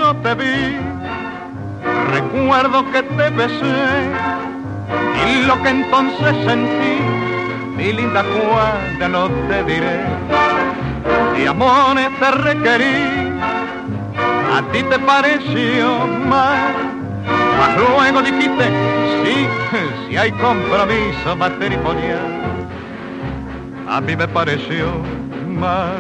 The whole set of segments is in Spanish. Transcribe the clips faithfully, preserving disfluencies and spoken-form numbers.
yo te vi, recuerdo que te besé, y lo que entonces sentí, mi linda Juana, no te diré. De amores te requerí, a ti te pareció mal, mas luego dijiste, sí, si hay compromiso matrimonial. A mí me pareció mal.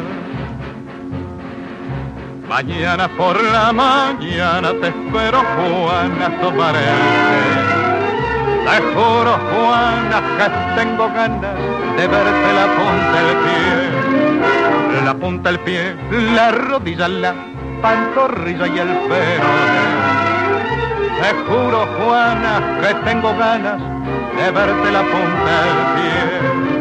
Mañana por la mañana te espero, Juana, tomaré el té. Te juro, Juana, que tengo ganas de verte la punta del pie. La punta del pie, la rodilla, la pantorrilla y el peroné. Te juro, Juana, que tengo ganas de verte la punta del pie.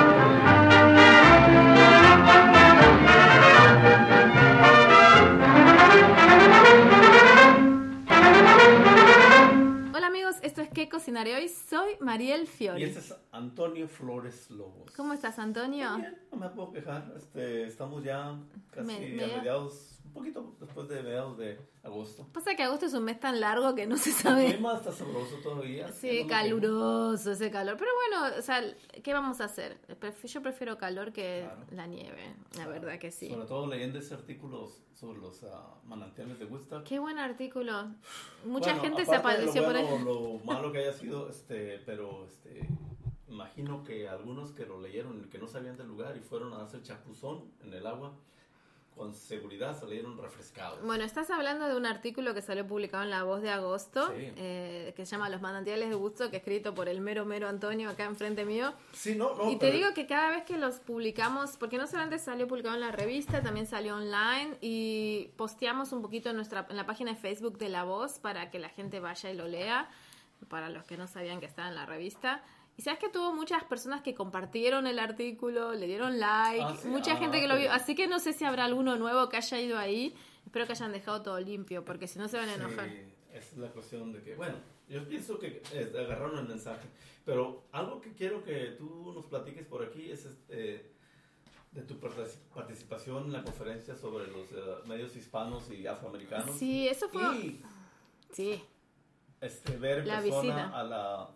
Esto es ¿Qué cocinaré hoy? Soy Mariel Fiori. Y este es Antonio Flores Lobos. ¿Cómo estás, Antonio? Muy bien, no me puedo quejar. Este, estamos ya casi me, me... a mediados, un poquito después de mediados de agosto. Pasa que agosto es un mes tan largo que no se sabe. El clima está sabroso todavía. Sí, no caluroso ese calor. Pero bueno, o sea, ¿qué vamos a hacer? Yo prefiero calor que claro. la nieve, la claro. verdad que sí. Sobre todo leyendo ese artículo sobre los uh, manantiales de Woodstock. Qué buen artículo. Mucha bueno, gente se apareció bueno, por ahí. Lo malo que haya sido, este, pero este, imagino que algunos que lo leyeron y que no sabían del lugar y fueron a hacer chapuzón en el agua, con seguridad salieron refrescados. Bueno, estás hablando de un artículo que salió publicado en La Voz de Agosto, sí. eh, que se llama Los manantiales de Woodstock, que es escrito por el mero mero Antonio acá enfrente mío. Sí, no, no. Y te pero... digo que cada vez que los publicamos, porque no solamente salió publicado en la revista, también salió online y posteamos un poquito en nuestra en la página de Facebook de La Voz para que la gente vaya y lo lea, para los que no sabían que estaba en la revista. Y sabes que tuvo muchas personas que compartieron el artículo, le dieron like, ah, sí, mucha ah, gente que lo vio. Así que no sé si habrá alguno nuevo que haya ido ahí. Espero que hayan dejado todo limpio, porque si no se van a enojar. Sí, esa es la cuestión de que, bueno, yo pienso que eh, agarraron el mensaje. Pero algo que quiero que tú nos platiques por aquí es este, de tu participación en la conferencia sobre los uh, medios hispanos y afroamericanos. Sí, eso fue... Y, sí. Este, ver en la persona visita. a la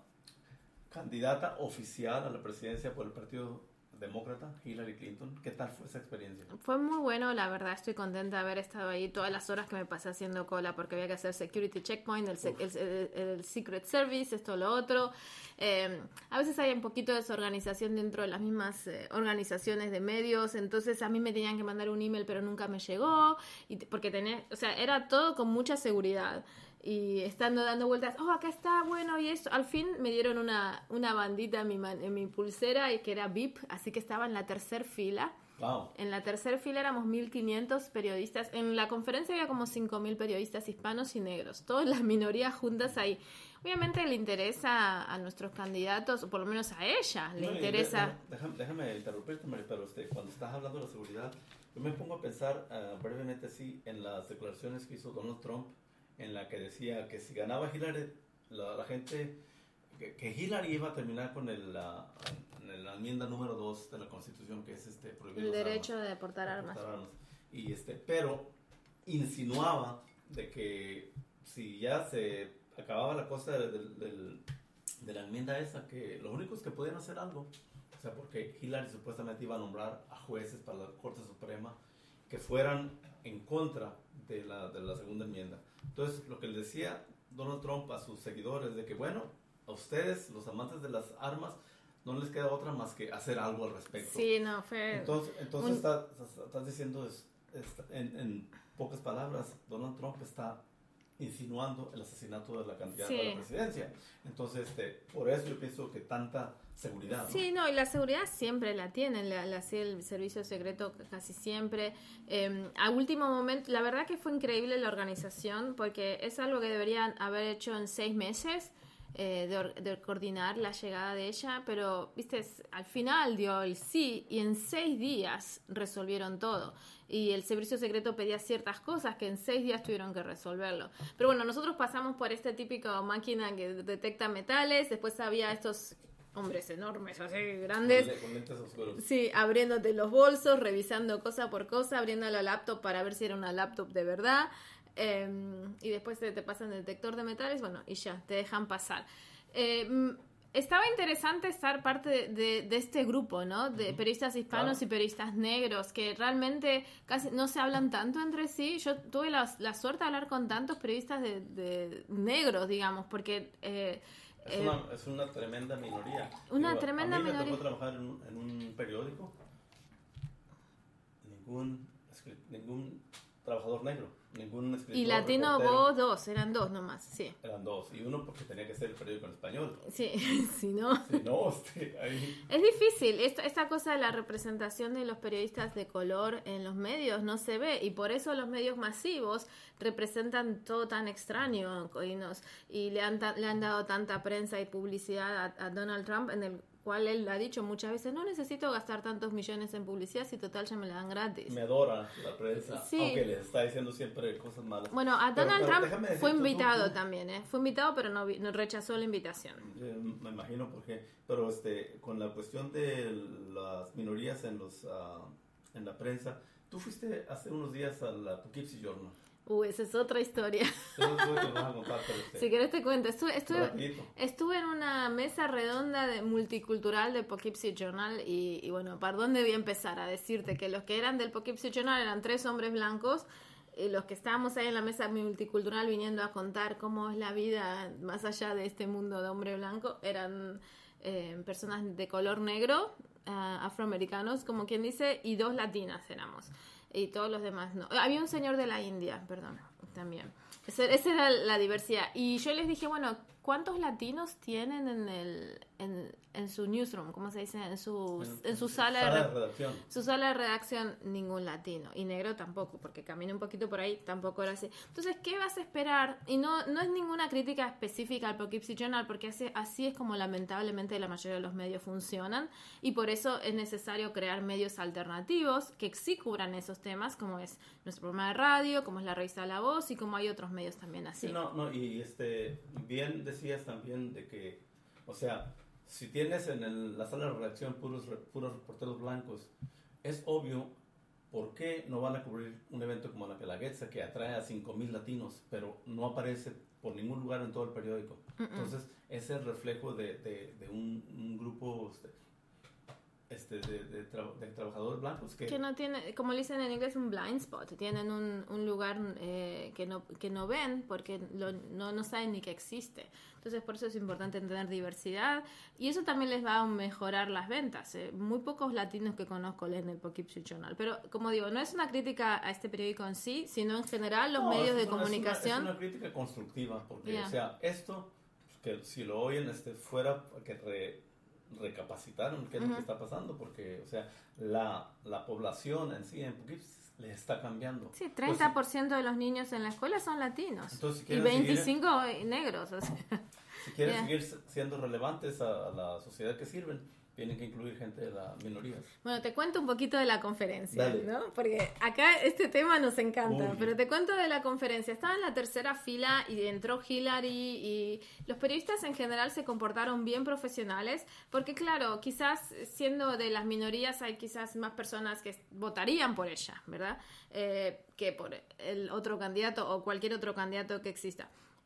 candidata oficial a la presidencia por el Partido Demócrata, Hillary Clinton. ¿Qué tal fue esa experiencia? Fue muy bueno, la verdad, estoy contenta de haber estado ahí todas las horas que me pasé haciendo cola porque había que hacer security checkpoint, el, sec- el, el, el Secret Service, esto, lo otro. Eh, a veces hay un poquito de desorganización dentro de las mismas eh, organizaciones de medios, entonces a mí me tenían que mandar un email pero nunca me llegó, y porque tenía, o sea, era todo con mucha seguridad. Y estando dando vueltas, oh, acá está, bueno, y esto. Al fin me dieron una, una bandita en mi, man, en mi pulsera y que era V I P, así que estaba en la tercera fila. Wow. En la tercera fila éramos mil quinientos periodistas. En la conferencia había como cinco mil periodistas hispanos y negros, todas las minorías juntas ahí. Obviamente le interesa a nuestros candidatos, o por lo menos a ella le no, interesa. Déjame, déjame interrumpirte, pero este, cuando estás hablando de la seguridad, yo me pongo a pensar uh, brevemente así en las declaraciones que hizo Donald Trump, en la que decía que si ganaba Hillary, la, la gente, que, que Hillary iba a terminar con el, la, la enmienda número dos de la Constitución, que es este prohibir el los derecho armas, de portar de armas. portar armas. Y este, pero insinuaba de que si ya se acababa la cosa de, de, de, de la enmienda esa, que los únicos que podían hacer algo, o sea, porque Hillary supuestamente iba a nombrar a jueces para la Corte Suprema que fueran en contra de la, de la segunda enmienda. Entonces, lo que le decía Donald Trump a sus seguidores de que, bueno, a ustedes, los amantes de las armas, no les queda otra más que hacer algo al respecto. Sí, no, fue... Entonces, entonces un... estás está diciendo, es, está, en, en pocas palabras, Donald Trump está insinuando el asesinato de la candidata sí. a la presidencia. Entonces, este, por eso yo pienso que tanta seguridad, ¿no? Sí, no, y la seguridad siempre la tienen, la, la hacía el servicio secreto casi siempre. Eh, a último momento, la verdad que fue increíble la organización, porque es algo que deberían haber hecho en seis meses, eh, de, de coordinar la llegada de ella, pero, viste, al final dio el sí, y en seis días resolvieron todo. Y el servicio secreto pedía ciertas cosas que en seis días tuvieron que resolverlo. Pero bueno, nosotros pasamos por esta típica máquina que detecta metales, después había estos hombres enormes, así grandes, con lentes oscuros. Sí, abriéndote los bolsos, revisando cosa por cosa, abriendo la laptop para ver si era una laptop de verdad. Eh, y después te, te pasan el detector de metales, bueno, y ya, te dejan pasar. Eh, Estaba interesante estar parte de, de, de este grupo, ¿no? De periodistas hispanos claro. y periodistas negros, que realmente casi no se hablan tanto entre sí. Yo tuve la, la suerte de hablar con tantos periodistas de, de negros, digamos, porque... Eh, es, eh, una, es una tremenda minoría. Una Digo, tremenda a mí me minoría. tocó trabajar en un, en un periódico. Ningún, ningún trabajador negro. Ningún escritor. Y latino reportero. Vos dos, eran dos nomás, sí. Eran dos, y uno porque tenía que ser el periódico en español. Sí, si no. Si no, este, ahí... Es difícil, esta, esta cosa de la representación de los periodistas de color en los medios no se ve, y por eso los medios masivos representan todo tan extraño, y, nos, y le, han, le han dado tanta prensa y publicidad a, a Donald Trump, en el cual él ha dicho muchas veces, no necesito gastar tantos millones en publicidad si total ya me la dan gratis. Me adora la prensa, sí. aunque les está diciendo siempre cosas malas. Bueno, a Donald pero, pero Trump fue invitado tú, tú, también, ¿eh? Fue invitado, pero no, no rechazó la invitación. Me imagino por qué. Pero este, con la cuestión de las minorías en, los, uh, en la prensa, tú fuiste hace unos días a la Poughkeepsie Journal. Uy, esa es otra historia. Si querés te cuento. Estuve, estuve, estuve en una mesa redonda de multicultural del Poughkeepsie Journal y, y bueno, ¿por dónde voy a empezar? A decirte que los que eran del Poughkeepsie Journal eran tres hombres blancos y los que estábamos ahí en la mesa multicultural viniendo a contar cómo es la vida más allá de este mundo de hombre blanco eran eh, personas de color negro, uh, afroamericanos, como quien dice, y dos latinas éramos. Y todos los demás no. Había un señor de la India, perdón, también. Esa, esa era la diversidad. Y yo les dije, bueno, ¿cuántos latinos tienen en el en, en su newsroom? ¿Cómo se dice? En su, en, en su sala, sala de, de redacción. Su sala de redacción, ningún latino. Y negro tampoco, porque caminé un poquito por ahí, tampoco era así. Entonces, ¿qué vas a esperar? Y no, no es ninguna crítica específica al Poughkeepsie Journal, porque así, así es como lamentablemente la mayoría de los medios funcionan. Y por eso es necesario crear medios alternativos que sí cubran esos temas, como es nuestro programa de radio, como es la revista La Voz y como hay otros medios también así. Sí, no, no, y este, bien decías también de que, o sea, si tienes en el, la sala de redacción puros, puros reporteros blancos, es obvio por qué no van a cubrir un evento como la Guelaguetza, que atrae a cinco mil latinos, pero no aparece por ningún lugar en todo el periódico. Uh-uh. Entonces, es el reflejo de, de, de un, un grupo... Este, Este, de, de, tra- de trabajadores blancos que... que no tiene, como le dicen en inglés, un blind spot, tienen un, un lugar eh, que, no, que no ven porque lo, no, no saben ni que existe. Entonces por eso es importante tener diversidad y eso también les va a mejorar las ventas. eh. Muy pocos latinos que conozco leen el Poughkeepsie Journal, pero como digo, no es una crítica a este periódico en sí, sino en general los no, medios de una, comunicación. Es una, es una crítica constructiva porque, yeah. o sea, esto que si lo oyen este, fuera que re, recapacitaron qué es uh-huh. lo que está pasando, porque, o sea, la, la población en sí en Poughkeepsie les está cambiando. Sí, treinta por ciento pues, de los niños en la escuela son latinos. Entonces, si y veinticinco por ciento seguir, negros. O sea. Si quieren yeah. seguir siendo relevantes a, a la sociedad que sirven, tienen que incluir gente de las minorías. Bueno, te cuento un poquito de la conferencia, Dale. ¿no? Porque acá este tema nos encanta, Uy. pero te cuento de la conferencia. Estaba en la tercera fila y entró Hillary y los periodistas en general se comportaron bien profesionales, porque claro, quizás siendo de las minorías hay quizás más personas que votarían por ella, ¿verdad? Eh, que por el otro candidato o cualquier otro candidato que exista.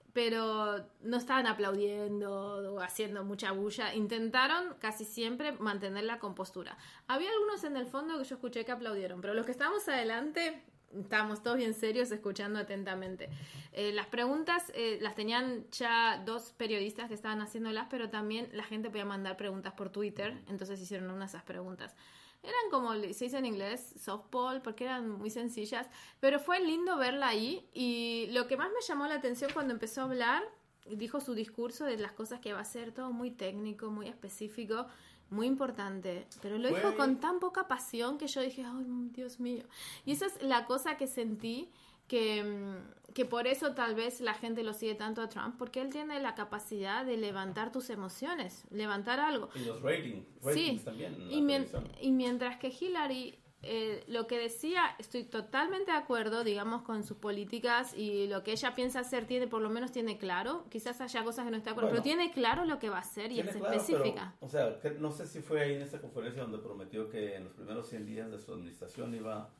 Pero no estaban aplaudiendo o haciendo mucha bulla. Intentaron casi siempre mantener la compostura. Había algunos en el fondo que yo escuché que aplaudieron, pero los que estábamos adelante estábamos todos bien serios escuchando atentamente. Eh, las preguntas eh, las tenían ya dos periodistas que estaban haciéndolas, pero también la gente podía mandar preguntas por Twitter, entonces hicieron unas de esas preguntas. Eran como se dice en inglés, softball, porque eran muy sencillas, pero fue lindo verla ahí y lo que más me llamó la atención cuando empezó a hablar, dijo su discurso de las cosas que va a hacer, todo muy técnico, muy específico, muy importante, pero lo dijo con tan poca pasión que yo dije, ay, Dios mío. Y esa es la cosa que sentí, que, que por eso tal vez la gente lo sigue tanto a Trump, porque él tiene la capacidad de levantar tus emociones, levantar algo. Y los ratings, ratings sí. también. Y, mien- y mientras que Hillary, eh, lo que decía, estoy totalmente de acuerdo, digamos, con sus políticas y lo que ella piensa hacer, tiene por lo menos tiene claro, quizás haya cosas que no está de acuerdo, bueno, pero tiene claro lo que va a hacer y es claro, específica. Pero, o sea, que, no sé si fue ahí en esa conferencia donde prometió que en los primeros cien días de su administración iba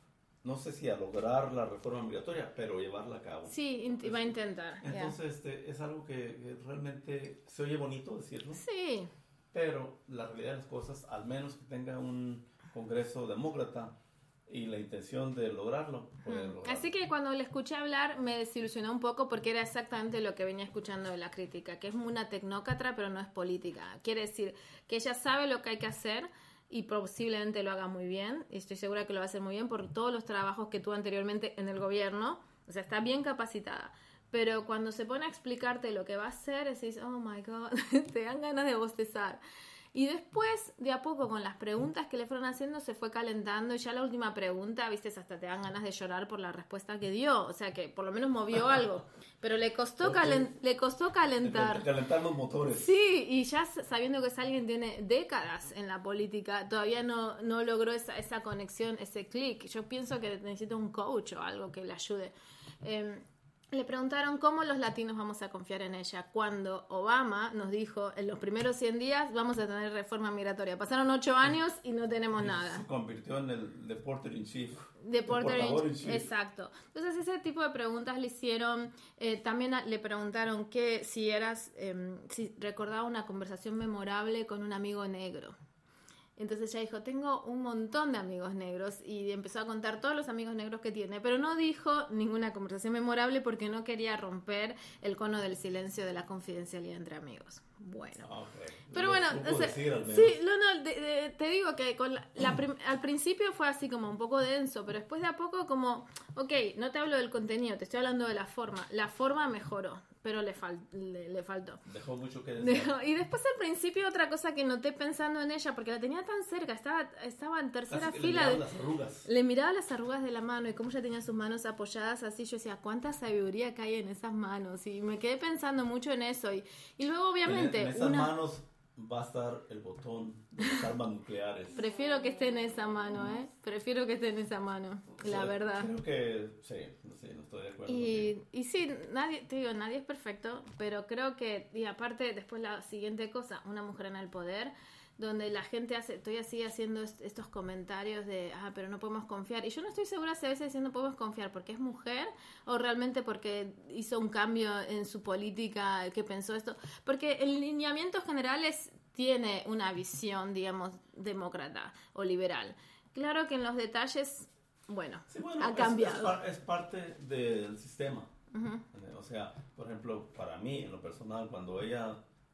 no sé si a lograr la reforma migratoria, pero llevarla a cabo. Sí, int- va a intentar. Entonces, yeah. este, es algo que, que realmente se oye bonito decirlo. Sí. Pero la realidad de las cosas, al menos que tenga un Congreso demócrata y la intención de lograrlo, puede Mm. lograrlo. Así que cuando le escuché hablar me desilusionó un poco porque era exactamente lo que venía escuchando de la crítica, que es una tecnócrata pero no es política. Quiere decir que ella sabe lo que hay que hacer y posiblemente lo haga muy bien, y estoy segura que lo va a hacer muy bien por todos los trabajos que tuvo anteriormente en el gobierno, o sea, está bien capacitada. Pero cuando se pone a explicarte lo que va a hacer, decís, oh my God, te dan ganas de bostezar. Y después, de a poco, con las preguntas que le fueron haciendo, se fue calentando. Y ya la última pregunta, viste, hasta te dan ganas de llorar por la respuesta que dio. O sea, que por lo menos movió algo. Pero le costó, calen- le costó calentar. Calentar los motores. Sí, y ya sabiendo que es alguien que tiene décadas en la política, todavía no, no logró esa, esa conexión, ese clic. Yo pienso que necesita un coach o algo que le ayude. Eh, Le preguntaron cómo los latinos vamos a confiar en ella cuando Obama nos dijo en los primeros cien días vamos a tener reforma migratoria. Pasaron ocho años y no tenemos Y nada. se convirtió en el deporter in chief. Deporter portavoz in- in chief. exacto. Entonces ese tipo de preguntas le hicieron. Eh, también a- le preguntaron que si eras, eh, si recordaba una conversación memorable con un amigo negro. Entonces ella dijo, tengo un montón de amigos negros, y empezó a contar todos los amigos negros que tiene, pero no dijo ninguna conversación memorable porque no quería romper el cono del silencio de la confidencialidad entre amigos. Bueno. Ah, okay. Pero Lo bueno, supo o sea, decir, al menos. sí, no, no, de- de- te digo que con la, la prim- al principio fue así como un poco denso, pero después de a poco como, ok, no te hablo del contenido, te estoy hablando de la forma. La forma mejoró, pero le, fal- le, le faltó. Dejó mucho que decir. Dejó- y después al principio otra cosa que noté pensando en ella, porque la tenía tan cerca, estaba, estaba en tercera Casi que le fila. miraban de- las arrugas. le miraba las arrugas de la mano y cómo ella tenía sus manos apoyadas así. Yo decía, cuánta sabiduría que hay en esas manos. Y me quedé pensando mucho en eso. Y, y luego, obviamente, En, en esas una... manos va a estar el botón de las armas nucleares. Prefiero que esté en esa mano, ¿eh? Prefiero que esté en esa mano, O sea, la verdad. Creo que sí, no sé, no estoy de acuerdo. Y, y sí, nadie, te digo, nadie es perfecto, pero creo que, y aparte, después la siguiente cosa, una mujer en el poder, donde la gente hace, todavía sigue haciendo est- estos comentarios de, ah, pero no podemos confiar. Y yo no estoy segura si a veces diciendo podemos confiar porque es mujer o realmente porque hizo un cambio en su política, que pensó esto. Porque en lineamientos generales tiene una visión, digamos, demócrata o liberal. Claro que en los detalles, bueno, Sí, bueno, ha es- cambiado. Es, par- es parte del sistema. Ujú. O sea, por ejemplo, para mí, en lo personal, cuando ella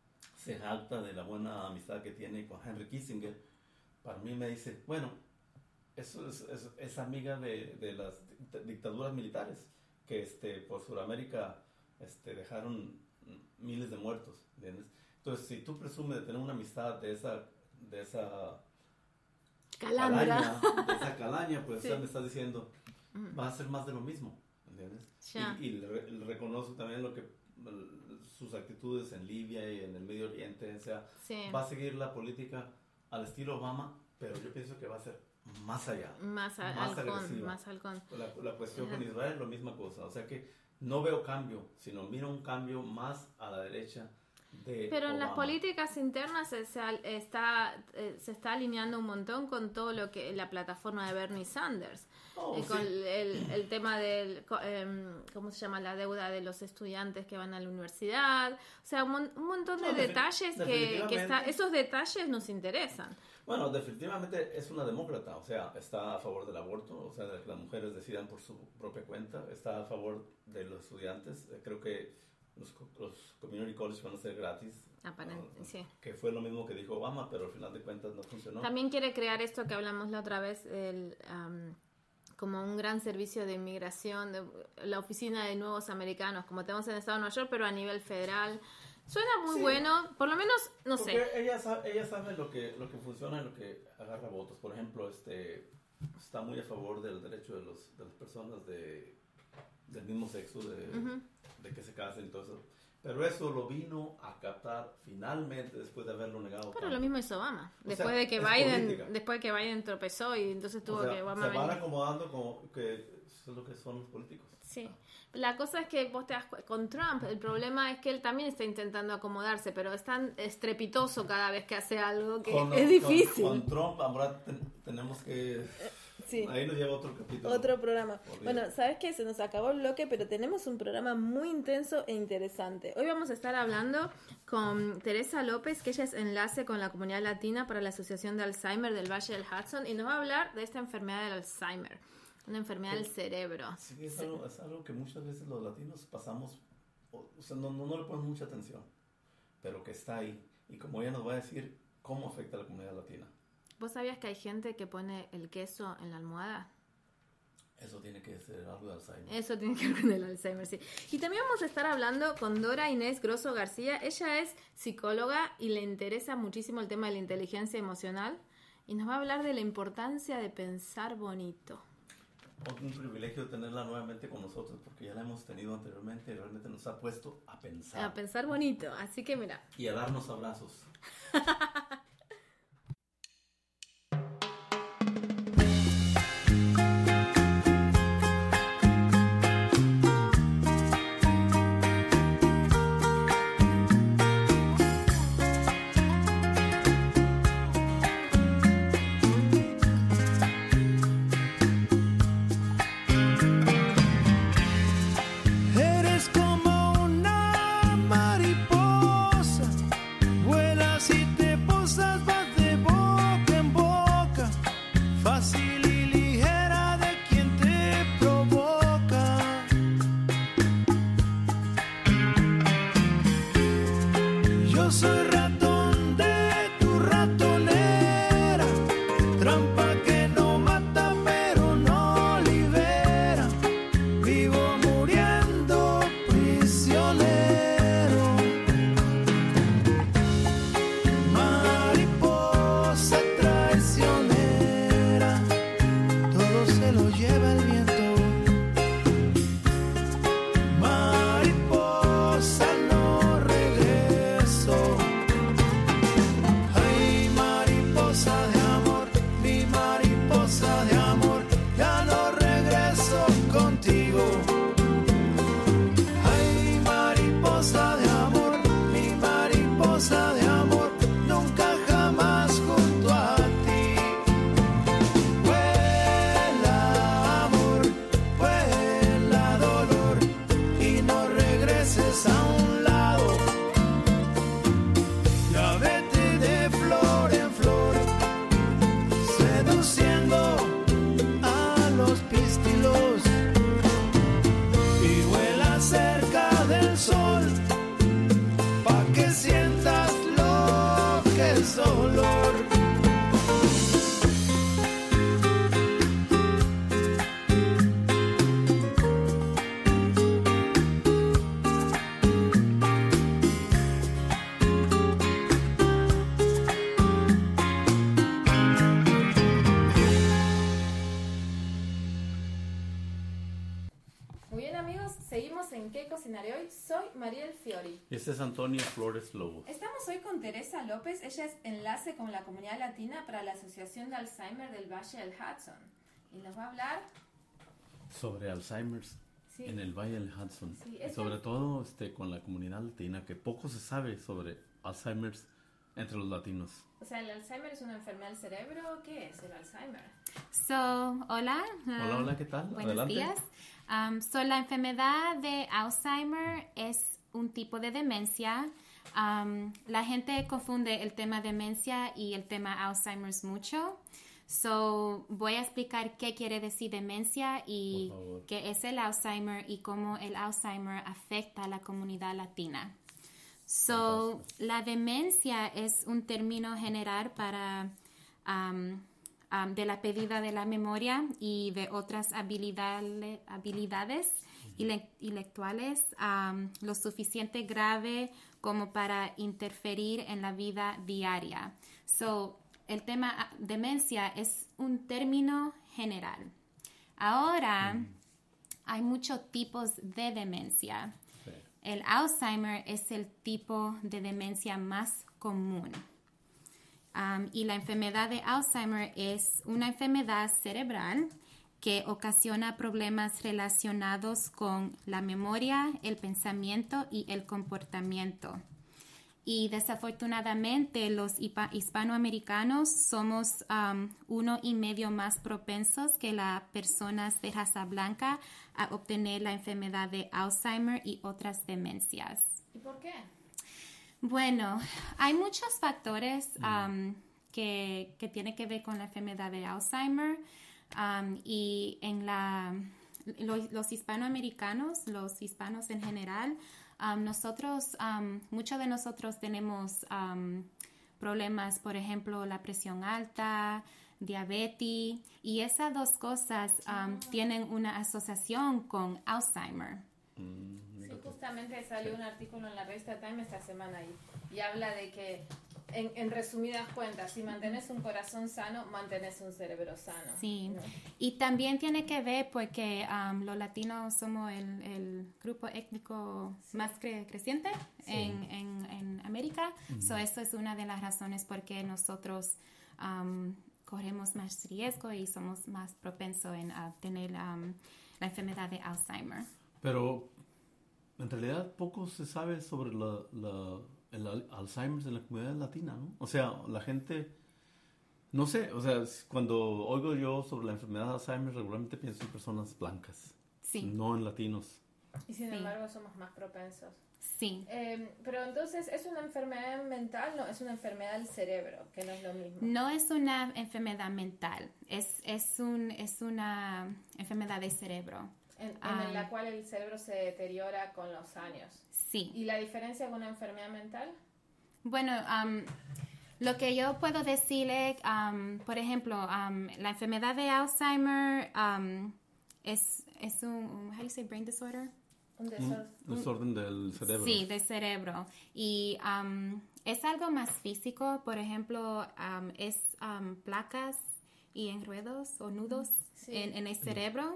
se jacta de la buena amistad que tiene con Henry Kissinger, para mí me dice, bueno, eso es, es, es amiga de, de las dict- dictaduras militares que este, por Sudamérica este, dejaron miles de muertos, ¿entiendes? Entonces, si tú presumes de tener una amistad de esa, de esa Calandra. calaña, de esa calaña, pues Sí. ya me estás diciendo, va a ser más de lo mismo, ¿entiendes? Ya. Y, y le, re- le reconozco también lo que sus actitudes en Libia y en el Medio Oriente, o sea, Sí. va a seguir la política al estilo Obama, pero yo pienso que va a ser más allá, Más, a- más halcón, agresiva. más halcón. La, la cuestión Ajá. con Israel, la misma cosa, o sea que no veo cambio, sino miro un cambio más a la derecha de Pero en las Obama. políticas internas se, se al- está, eh, se está alineando un montón con todo lo que la plataforma de Bernie Sanders. Oh, Eh, sí. con el, el tema del, co- em, ¿cómo se llama? La deuda de los estudiantes que van a la universidad. O sea, un, mon- un montón de No, defi- detalles que, que definitivamente. está, esos detalles nos interesan. Bueno, definitivamente es una demócrata, o sea, está a favor del aborto, o sea, de que las mujeres decidan por su propia cuenta, está a favor de los estudiantes, eh, creo que los, co- los community colleges van a ser gratis, Aparent- ¿no? sí. Que fue lo mismo que dijo Obama, pero al final de cuentas no funcionó. También quiere crear esto que hablamos la otra vez, el, am, como un gran servicio de inmigración, de, la oficina de nuevos americanos, como tenemos en el estado de Nueva York, pero a nivel federal. Suena muy Sí. bueno, por lo menos, no Porque sé. ella sabe, ella sabe lo que lo que funciona y lo que agarra votos. Por ejemplo, este está muy a favor del derecho de los de las personas de del mismo sexo de, Ujú. de que se casen y todo eso. Pero eso lo vino a captar finalmente después de haberlo negado. Pero tanto. lo mismo hizo Obama. O Después sea, de que es Biden, política. después de que Biden tropezó y entonces tuvo O sea, que Obama se van venir. acomodando como que eso es lo que son los políticos. Sí. La cosa es que vos te das cu- con Trump, el problema es que él también está intentando acomodarse, pero es tan estrepitoso cada vez que hace algo que Con- es con- difícil. Con, Trump ahora ten- tenemos que... Sí. Ahí nos lleva otro capítulo. Otro programa. Olvídate. Bueno, ¿sabes qué? Se nos acabó el bloque, pero tenemos un programa muy intenso e interesante. Hoy vamos a estar hablando con Teresa López, que ella es enlace con la comunidad latina para la Asociación de Alzheimer del Valle del Hudson, y nos va a hablar de esta enfermedad del Alzheimer, una enfermedad del cerebro. Sí, es algo, es algo que muchas veces los latinos pasamos, o, o sea, no, no, no le ponemos mucha atención, pero que está ahí. Y como ella nos va a decir cómo afecta a la comunidad latina. ¿Vos sabías que hay gente que pone el queso en la almohada? Eso tiene que ser algo de Alzheimer. Eso tiene que ver con el Alzheimer, sí. Y también vamos a estar hablando con Dora Inés Grosso García. Ella es psicóloga y le interesa muchísimo el tema de la inteligencia emocional. Y nos va a hablar de la importancia de pensar bonito. Un privilegio tenerla nuevamente con nosotros, porque ya la hemos tenido anteriormente y realmente nos ha puesto a pensar. A pensar bonito, así que mira. Y a darnos abrazos. Este es Antonio Flores Lobo. Estamos hoy con Teresa López. Ella es enlace con la comunidad latina para la Asociación de Alzheimer del Valle del Hudson. Y nos va a hablar sobre Alzheimer sí. en el Valle del Hudson. Sí, y sobre todo este, con la comunidad latina, que poco se sabe sobre Alzheimer entre los latinos. O sea, ¿el Alzheimer es una enfermedad del cerebro? ¿Qué es el Alzheimer? So, hola. Uh, hola, hola, ¿qué tal? Buenos Adelante. días. Um, so, la enfermedad de Alzheimer es un tipo de demencia. Um, la gente confunde el tema demencia y el tema Alzheimer mucho. So, voy a explicar qué quiere decir demencia y qué es el Alzheimer y cómo el Alzheimer afecta a la comunidad latina. So, la demencia es un término general para um, um, de la pérdida de la memoria y de otras habilidades, habilidades intelectuales um, lo suficiente grave como para interferir en la vida diaria. So, el tema demencia es un término general. Ahora, mm. hay muchos tipos de demencia. Sí. El Alzheimer es el tipo de demencia más común. Um, y la enfermedad de Alzheimer es una enfermedad cerebral que ocasiona problemas relacionados con la memoria, el pensamiento y el comportamiento. y desafortunadamente los hispanoamericanos somos um, uno y medio más propensos que las personas de raza blanca a obtener la enfermedad de Alzheimer y otras demencias. ¿Y por qué? Bueno, hay muchos factores um, que, que tienen que ver con la enfermedad de Alzheimer um, y en la, los, los hispanoamericanos, los hispanos en general, um, nosotros, um, muchos de nosotros tenemos um, problemas, por ejemplo, la presión alta, diabetes, y esas dos cosas um, oh. tienen una asociación con Alzheimer. Sí, justamente salió un artículo en la revista Time esta semana y, y habla de que, en, en resumidas cuentas, si mantienes un corazón sano, mantienes un cerebro sano. Sí, ¿no? Y también tiene que ver porque um, los latinos somos el, el grupo étnico sí. más cre- creciente sí. en, en, en América. Uh-huh. So eso es una de las razones por qué nosotros um, corremos más riesgo y somos más propensos en uh, tener um, la enfermedad de Alzheimer. Pero en realidad poco se sabe sobre la, la, el Alzheimer en la comunidad latina, ¿no? O sea, la gente, no sé, o sea, cuando oigo yo sobre la enfermedad de Alzheimer, regularmente pienso en personas blancas, sí. no en latinos. Y sin sí. embargo somos más propensos. Sí. Eh, pero entonces, ¿es una enfermedad mental? No, es una enfermedad del cerebro, que no es lo mismo. No es una enfermedad mental, es, es, un, es una enfermedad del cerebro. En, en um, la cual el cerebro se deteriora con los años. Sí. ¿Y la diferencia con una enfermedad mental? Bueno, um, lo que yo puedo decirle, um, por ejemplo, um, la enfermedad de Alzheimer um, es, es un, un, how do you say brain disorder? Un desorden. Un desorden del cerebro. Sí, del cerebro. Y um, es algo más físico, por ejemplo, um, es um, placas y enredos o nudos sí. en, en el cerebro.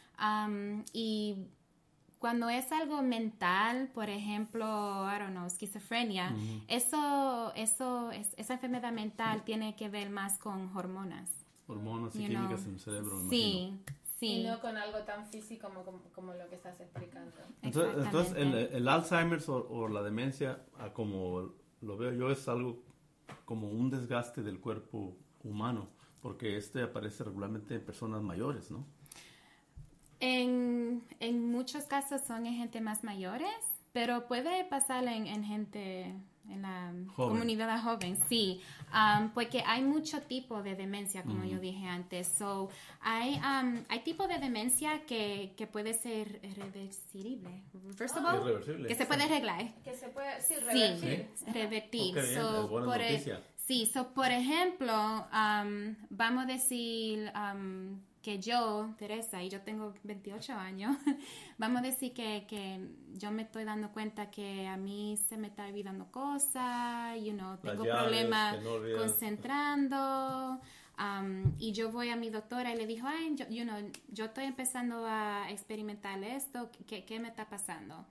Um, y cuando es algo mental, por ejemplo, I don't know, esquizofrenia, uh-huh. eso, eso, es, esa enfermedad mental tiene que ver más con hormonas. Hormonas y químicas en el cerebro, sí, imagino. Sí. Y no con algo tan físico como, como, como lo que estás explicando. Entonces, entonces el, el Alzheimer o, o la demencia, como lo veo yo, es algo como un desgaste del cuerpo humano, porque este aparece regularmente en personas mayores, ¿no? En, en muchos casos son en gente más mayores, pero puede pasar en, en gente en la joven. Comunidad joven, sí, um, porque hay mucho tipo de demencia, como mm. yo dije antes. So, hay um, hay tipo de demencia que, que puede ser reversible, reversible, ah, irreversible, que se puede arreglar, que se puede sí, revertir, sí, revertir. Okay, so, es buena por noticia. E- sí, so, por ejemplo, um, vamos a decir um, que yo, Teresa, y yo tengo veintiocho años, vamos a decir que, que yo me estoy dando cuenta que a mí se me está olvidando cosas, you know, tengo problemas no concentrando, um, y yo voy a mi doctora y le digo, ay, yo, you know, yo estoy empezando a experimentar esto, ¿qué, qué me está pasando?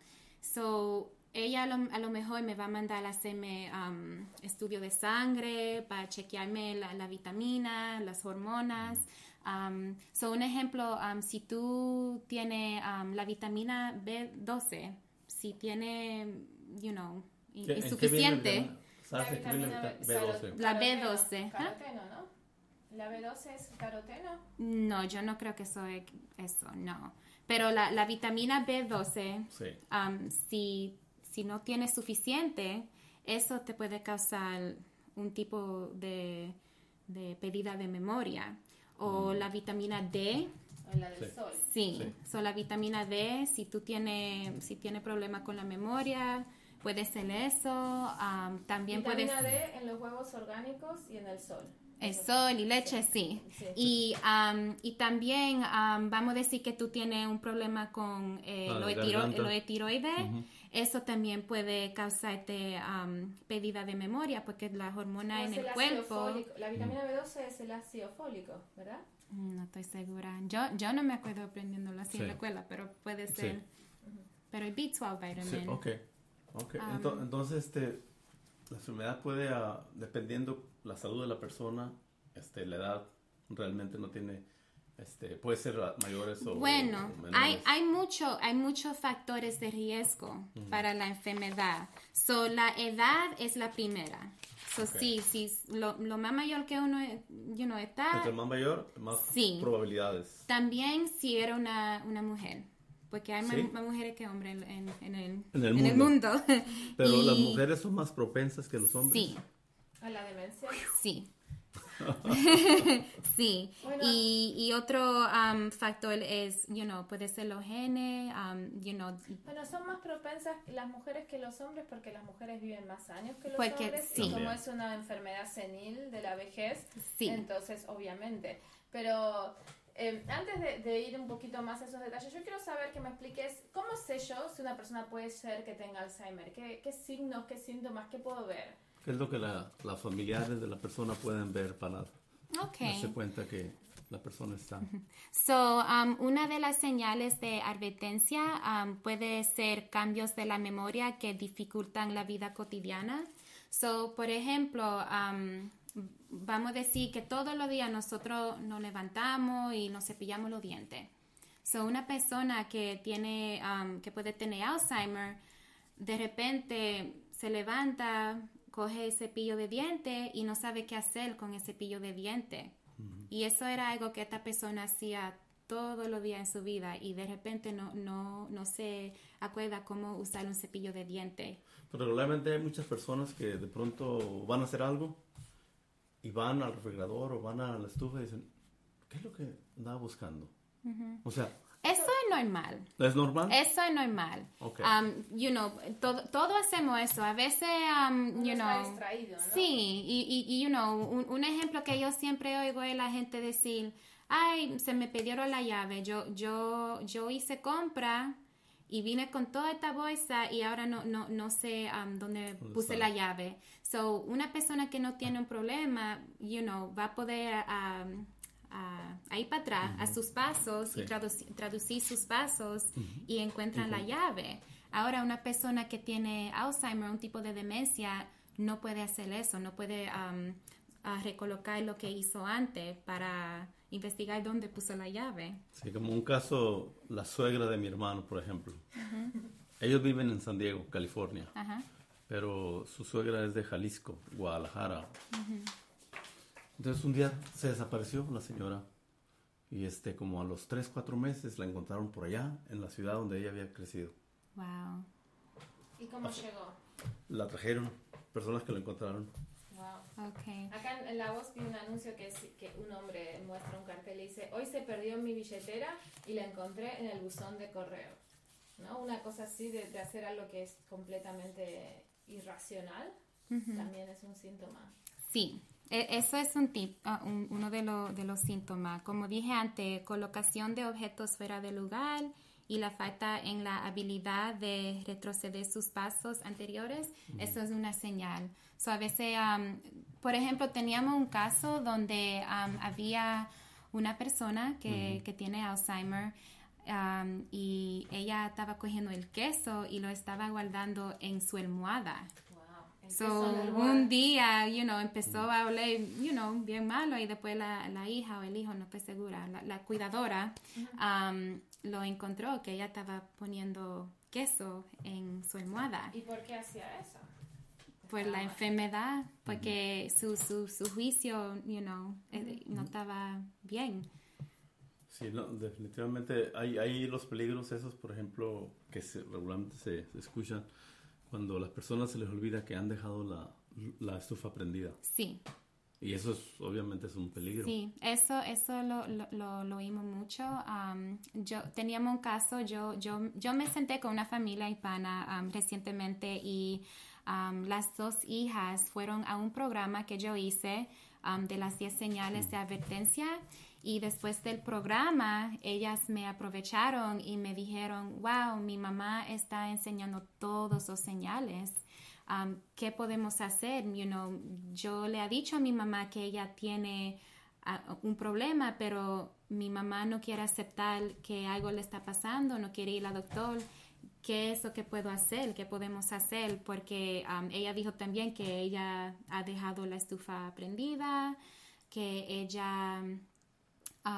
So, ella a lo, a lo mejor me va a mandar a hacerme um, estudio de sangre para chequearme la, la vitamina, las hormonas. Um, so, un ejemplo, um, si tú tienes um, la vitamina B doce, si tiene, you know, insuficiente, la vitamina B doce. La B doce. Caroteno, ¿no? ¿La B doce es caroteno? No, yo no creo que eso es eso, no. Pero la, la vitamina B doce, sí. um, si, si no tienes suficiente, eso te puede causar un tipo de, de pérdida de memoria. O mm. la vitamina D. O la del sí. sol. Sí. sí. So, la vitamina D, si tú tienes, si tienes problemas con la memoria, puede ser eso. Um, también puede Vitamina D en los huevos orgánicos y en el sol. El sol y leche, sí. sí. sí. Y, um, y también um, vamos a decir que tú tienes un problema con eh, ah, lo, de tiro- lo de tiroides. Uh-huh. Eso también puede causarte um, pérdida de memoria porque la hormona en el, el cuerpo... Fólico. La vitamina B doce es el ácido fólico, ¿verdad? No estoy segura. Yo, yo no me acuerdo aprendiéndolo así sí. en la escuela, pero puede ser. Sí. Uh-huh. Pero el B doce vitamin. Sí, ok. okay. Um, entonces, entonces este, la enfermedad puede, uh, dependiendo la salud de la persona, este, la edad realmente no tiene Este, puede ser mayores o Bueno, o menores. hay, hay, mucho, hay muchos factores de riesgo uh-huh. para la enfermedad. So, la edad es la primera. So, okay. Sí, sí, lo, lo más mayor que uno you know, está... Entre más mayor, más sí. probabilidades. También si era una, una mujer. Porque hay ¿Sí? más, más mujeres que hombres en, en, en, el, en, el, en mundo. el mundo. Pero y... las mujeres son más propensas que los hombres. Sí. ¿A la demencia? Sí. Sí, bueno. y, y otro um, factor es, you know, puede ser los genes, um, you know. Bueno, son más propensas las mujeres que los hombres porque las mujeres viven más años que los porque, hombres sí. y como es una enfermedad senil de la vejez, sí. entonces obviamente. Pero eh, antes de, de ir un poquito más a esos detalles, yo quiero saber que me expliques cómo sé yo si una persona puede ser que tenga Alzheimer, qué, qué signos, qué síntomas, qué puedo ver. ¿Qué es lo que la, las familiares de la persona pueden ver para okay. darse cuenta que la persona está? So, um, una de las señales de advertencia um, puede ser cambios de la memoria que dificultan la vida cotidiana. So, por ejemplo, um, vamos a decir que todos los días nosotros nos levantamos y nos cepillamos los dientes. So, una persona que tiene, um, que puede tener Alzheimer, de repente se levanta, coge el cepillo de dientes y no sabe qué hacer con el cepillo de dientes. Uh-huh. Y eso era algo que esta persona hacía todos los días en su vida y de repente no, no, no se acuerda cómo usar un cepillo de dientes. Pero regularmente hay muchas personas que de pronto van a hacer algo y van al refrigerador o van a la estufa y dicen, ¿qué es lo que andaba buscando? Uh-huh. O sea... Eso es normal. ¿Es normal? Eso es normal. Okay. Um, you know, todo, todo hacemos eso. A veces, um, Uno you está know... distraído, ¿no? Sí, y, y, y you know, un, un ejemplo que yo siempre oigo es la gente decir, ay, se me perdieron la llave. Yo, yo, yo hice compra y vine con toda esta bolsa y ahora no, no, no sé um, dónde puse está? la llave. So, una persona que no tiene un problema, you know, va a poder... Um, A, a ir para atrás, uh-huh. a sus pasos sí. y traduc- traducir sus pasos uh-huh. y encuentran uh-huh. la llave. Ahora una persona que tiene Alzheimer, un tipo de demencia, no puede hacer eso, no puede um, a recolocar lo que hizo antes para investigar dónde puso la llave. Sí, como un caso, la suegra de mi hermano, por ejemplo. Uh-huh. Ellos viven en San Diego, California, uh-huh. pero su suegra es de Jalisco, Guadalajara. Uh-huh. Entonces un día se desapareció la señora y este como a los tres, cuatro meses la encontraron por allá en la ciudad donde ella había crecido. Wow. ¿Y cómo llegó? La trajeron, personas que la encontraron. Wow. Okay. Acá en La Voz vi un anuncio que, es, que un hombre muestra un cartel y dice, hoy se perdió mi billetera y la encontré en el buzón de correo. ¿No? Una cosa así de, de hacer algo que es completamente irracional, uh-huh. también es un síntoma. Sí. Eso es un tip, uh, un, uno de, lo, de los síntomas. Como dije antes, colocación de objetos fuera de lugar y la falta en la habilidad de retroceder sus pasos anteriores, mm. eso es una señal. So, a veces, um, por ejemplo, teníamos un caso donde um, había una persona que, mm. que tiene Alzheimer um, y ella estaba cogiendo el queso y lo estaba guardando en su almohada. So, un día, you know, empezó a oler, you know, bien malo y después la, la hija o el hijo, no estoy segura, la, la cuidadora uh-huh. um, lo encontró que ella estaba poniendo queso en su almohada. ¿Y por qué hacía eso? Por la enfermedad, porque uh-huh. su, su, su juicio, you know, uh-huh. no estaba bien. Sí, no, definitivamente hay, hay los peligros esos, por ejemplo, que se, regularmente se, se escuchan. Cuando a las personas se les olvida que han dejado la, la estufa prendida. Sí. Y eso es, obviamente es un peligro. Sí, eso, eso lo, lo, lo, lo oímos mucho. Um, yo, teníamos un caso, yo, yo, yo me senté con una familia hispana um, recientemente y um, las dos hijas fueron a un programa que yo hice um, de las diez señales de advertencia. Y después del programa, ellas me aprovecharon y me dijeron, wow, mi mamá está enseñando todos los señales. Um, ¿Qué podemos hacer? You know, yo le he dicho a mi mamá que ella tiene uh, un problema, pero mi mamá no quiere aceptar que algo le está pasando, no quiere ir al doctor. ¿Qué es lo que puedo hacer? ¿Qué podemos hacer? Porque um, ella dijo también que ella ha dejado la estufa prendida, que ella... Um,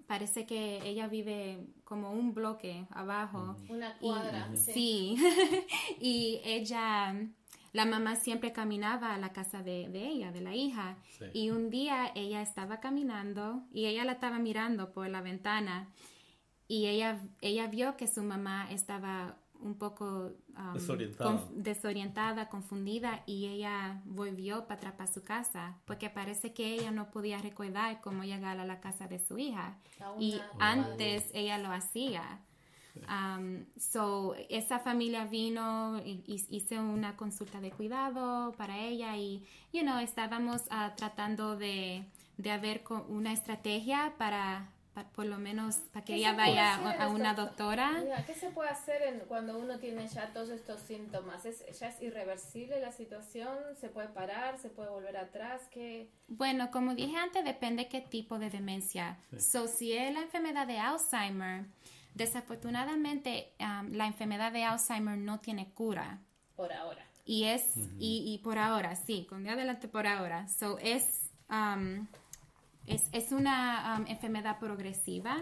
parece que ella vive como un bloque abajo. Una cuadra, y, sí. Sí, y ella, la mamá siempre caminaba a la casa de, de ella, de la hija, Sí. y un día ella estaba caminando y ella la estaba mirando por la ventana y ella, ella vio que su mamá estaba un poco um, Desorientada. conf- desorientada, confundida, y ella volvió para atrás para su casa porque parece que ella no podía recordar cómo llegar a la casa de su hija, A una y cuadra. antes ella lo hacía. Um, so esa familia vino y, y hice una consulta de cuidado para ella y you know estábamos uh, tratando de de haber co- una estrategia para, para por lo menos para que ¿Qué ella se puede vaya hacer, a, a una doctor? doctora. Mira, ¿qué se puede hacer en- cuando uno tiene ya todos estos síntomas? ¿Es, ¿Ya es irreversible la situación? ¿Se puede parar? ¿Se puede volver atrás? ¿Qué? Bueno, como dije antes, depende qué tipo de demencia. So, si es la enfermedad de Alzheimer, desafortunadamente um, la enfermedad de Alzheimer no tiene cura. Por ahora. Y es, y, y por ahora, sí, con de adelante por ahora. So, es, um, es, es una um, enfermedad progresiva.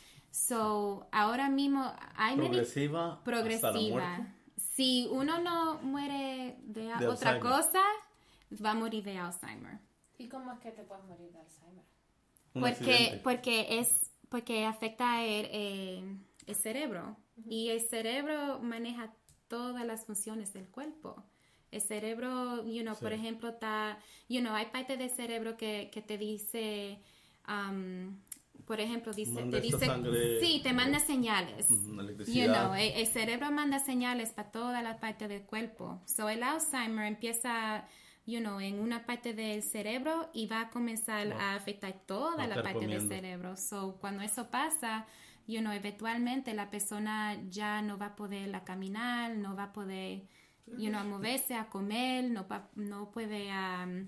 So, ahora mismo hay medi- Progresiva, hasta la progresiva. muerte. Si uno no muere de, a- De otra Alzheimer. cosa, va a morir de Alzheimer. ¿Y cómo es que te puedes morir de Alzheimer? Un Porque, accidente. porque es porque afecta el, eh, el cerebro, y el cerebro maneja todas las funciones del cuerpo. El cerebro, you know, Sí. por ejemplo, está, you know, hay parte del cerebro que, que te dice, um, por ejemplo, dice, Manda te esta dice, sangre- sí, te manda señales. Ujú, You electricidad. know, el, el cerebro manda señales para toda la parte del cuerpo. So, el Alzheimer empieza, you know, en una parte del cerebro y va a comenzar Va- a afectar toda va la parte del carcomiendo. cerebro. So, cuando eso pasa, you know, eventualmente la persona ya no va a poder a caminar, no va a poder, you know, a moverse, a comer, no, va- no puede um,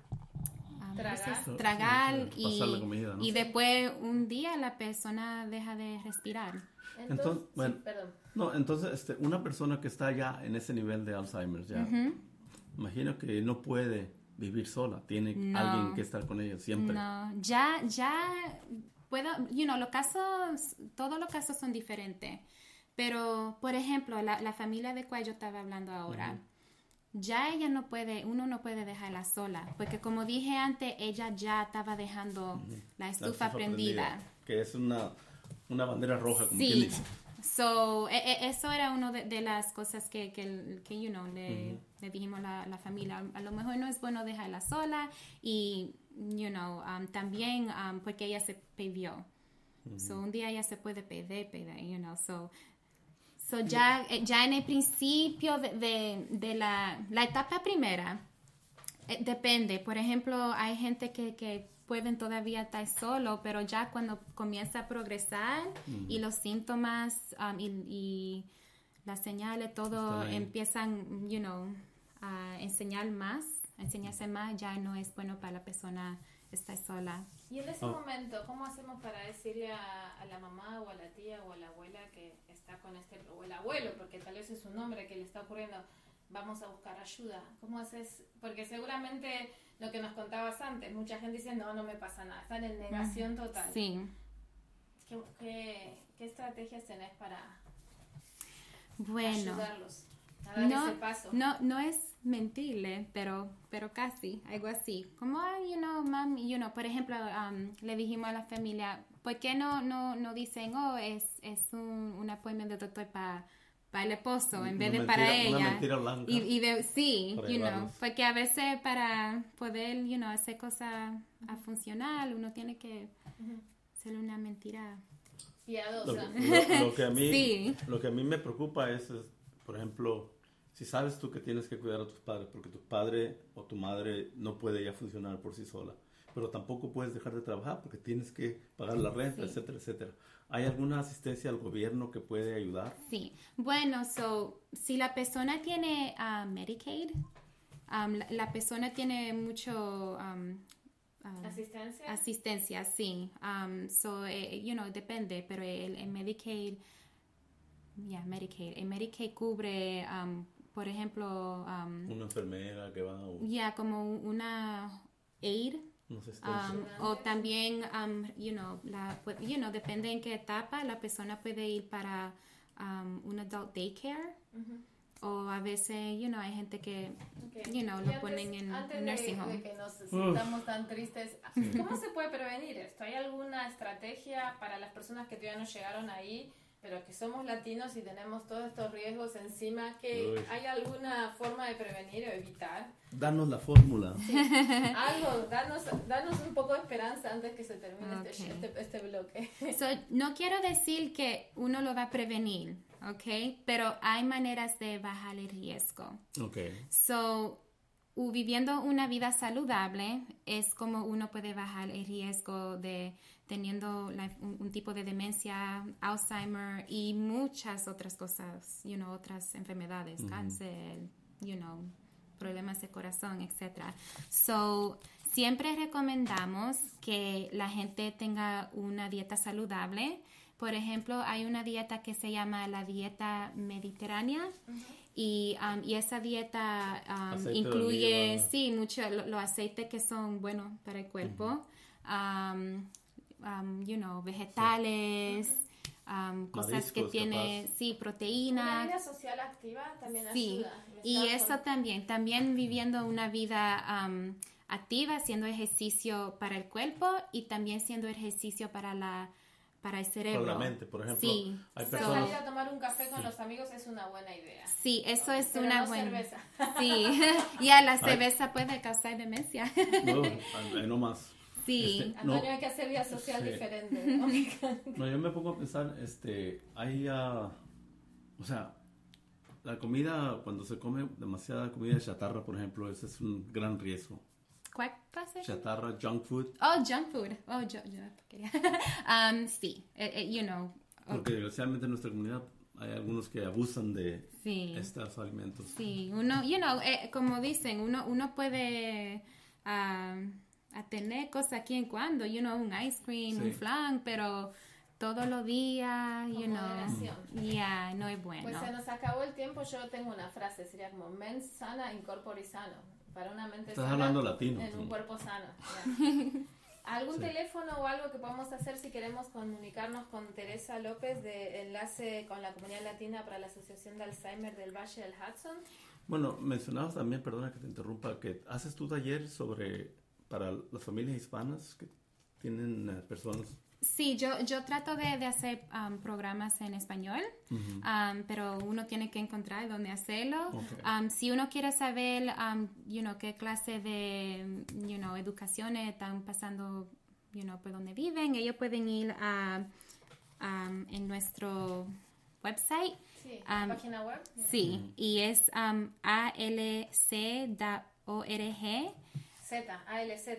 um, Tragar. ¿cómo se dice? Sí, tragar sí, y, pasar la comida, ¿no? y después un día la persona deja de respirar. Entonces, Entonces, sí, bueno. perdón. No, entonces, este, una persona que está ya en ese nivel de Alzheimer, ya, imagino que no puede vivir sola, tiene No. alguien que estar con ella siempre. No, ya, ya puedo, you know, los casos, todos los casos son diferentes. Pero, por ejemplo, la, la familia de cual yo estaba hablando ahora, ya ella no puede, uno no puede dejarla sola, porque como dije antes, ella ya estaba dejando la La estufa prendida. Que es una, una bandera roja, como Sí. quien dice. So, e- e- eso era una de, de las cosas que, que, que you know, le, le dijimos a la, la familia. A lo mejor no es bueno dejarla sola y, you know, um, también um, porque ella se perdió. So, un día ella se puede perder, perder, you know, so... So, ya, eh, ya en el principio de, de, de la, la etapa primera, eh, depende. Por ejemplo, hay gente que, que pueden todavía estar solo, pero ya cuando comienza a progresar y los síntomas um, y, y las señales, todo Están ahí. empiezan, you know, a enseñar más, a enseñarse más, ya no es bueno para la persona estar sola. Y en ese Ah. momento, ¿cómo hacemos para decirle a, a la mamá o a la tía o a la abuela que está con este, o el abuelo, porque tal vez es un hombre que le está ocurriendo, vamos a buscar ayuda? ¿Cómo haces? Porque seguramente lo que nos contabas antes, mucha gente dice, no, no me pasa nada, están en negación total. Sí. ¿Qué, qué, qué estrategias tenés para Bueno. ayudarlos a dar No, ese paso? no, no es mentirle, pero, pero casi, algo así. Como, ay, you know, mami, you know, por ejemplo, um, le dijimos a la familia, ¿por qué no, no, no dicen, oh, es, es un, un appointment de doctor para el esposo, en vez Una de para mentira- una ella? mentira blanca. Y, y de, sí, Para you know, llevarlos. porque a veces para poder, you know, hacer cosas a funcionar, uno tiene que hacer una mentira. Lo, Piadosa. lo- lo que a mí, Sí. lo que a mí me preocupa es, es, por ejemplo, si sabes tú que tienes que cuidar a tus padres, porque tu padre o tu madre no puede ya funcionar por sí sola, pero tampoco puedes dejar de trabajar porque tienes que pagar la renta, Sí. etcétera, etcétera. ¿Hay alguna asistencia al gobierno que puede ayudar? Sí, bueno, so, si la persona tiene uh, Medicaid, um, la, la persona tiene mucho um, um, ¿Asistencia? asistencia, sí. Um, so, eh, you know, depende, pero el, el Medicaid, yeah, Medicaid, el Medicaid cubre, um, por ejemplo, um, Una enfermera que va a... ya como una aid, Unos extensions. Um, o también, um, you know, la, you know, depende en qué etapa la persona puede ir para um, un adult daycare. Uh-huh. O a veces, you know, hay gente que, okay. you know, y lo antes, ponen en antes nursing de, home. de que nos sintamos tan tristes, ¿cómo se puede prevenir esto? ¿Hay alguna estrategia para las personas que todavía no llegaron ahí, pero que somos latinos y tenemos todos estos riesgos encima? Que ¿hay alguna forma de prevenir o evitar? Danos la fórmula. Sí, algo, danos, danos un poco de esperanza antes que se termine okay. este, este, este bloque. So, no quiero decir que uno lo va a prevenir, ¿ok? Pero hay maneras de bajar el riesgo. Ok. So, u, viviendo una vida saludable es como uno puede bajar el riesgo de teniendo la, un, un tipo de demencia, Alzheimer y muchas otras cosas, you know, otras enfermedades, mm-hmm. cáncer, you know, problemas de corazón, etcétera. So, siempre recomendamos que la gente tenga una dieta saludable. Por ejemplo, hay una dieta que se llama la dieta mediterránea. Uh-huh. Y, um, y esa dieta um, incluye, sí, mucho los lo aceites que son buenos para el cuerpo. Uh-huh. um, um, you know, vegetales, sí. Um, cosas Mariscos, que tiene, sí, proteína. Una vida social activa también sí. ayuda. Y eso con... también, también viviendo una vida um, activa, haciendo ejercicio para el cuerpo y también haciendo ejercicio para la para el cerebro. Para la mente, por ejemplo. Sí. Hay personas... Salir a tomar un café con sí. los amigos es una buena idea. Sí, eso okay, es pero una no buena... cerveza. Sí, ya la cerveza puede causar demencia. No, no más. Sí. Este, Antonio, no, hay que hacer vida social sí. diferente, ¿no? No, yo me pongo a pensar, este, hay, uh, o sea, la comida, cuando se come demasiada comida chatarra, por ejemplo, ese es un gran riesgo. ¿Cuál clase? Chatarra, junk food. Oh, junk food. Oh, yo, yo quería. um, sí, it, it, you know. Okay. Porque desgraciadamente en nuestra comunidad hay algunos que abusan de sí. estos alimentos. Sí, uno, you know, eh, como dicen, uno, uno puede... Uh, a tener cosas aquí en cuando, you know, un ice cream, sí. un flan, pero todos los días, you know, ya, yeah, no es bueno. Pues se nos acabó el tiempo, yo tengo una frase, sería como mens sana in corpore sano, para una mente Estás sana hablando latino, en sí. un cuerpo sano. ¿Algún sí. teléfono o algo que podamos hacer si queremos comunicarnos con Teresa López de enlace con la comunidad latina para la Asociación de Alzheimer del Valle del Hudson? Bueno, mencionabas también, perdona que te interrumpa, que haces tu taller sobre... para las familias hispanas que tienen uh, personas. Sí, yo, yo trato de, de hacer um, programas en español, uh-huh. um, pero uno tiene que encontrar dónde hacerlo. Okay. Um, si uno quiere saber, um, you know, qué clase de, you know, educación están pasando, you know, por donde viven, ellos pueden ir a um, en nuestro website. Sí, um, página web. Sí, uh-huh. y es um, a l c punto org. Z, A L Z.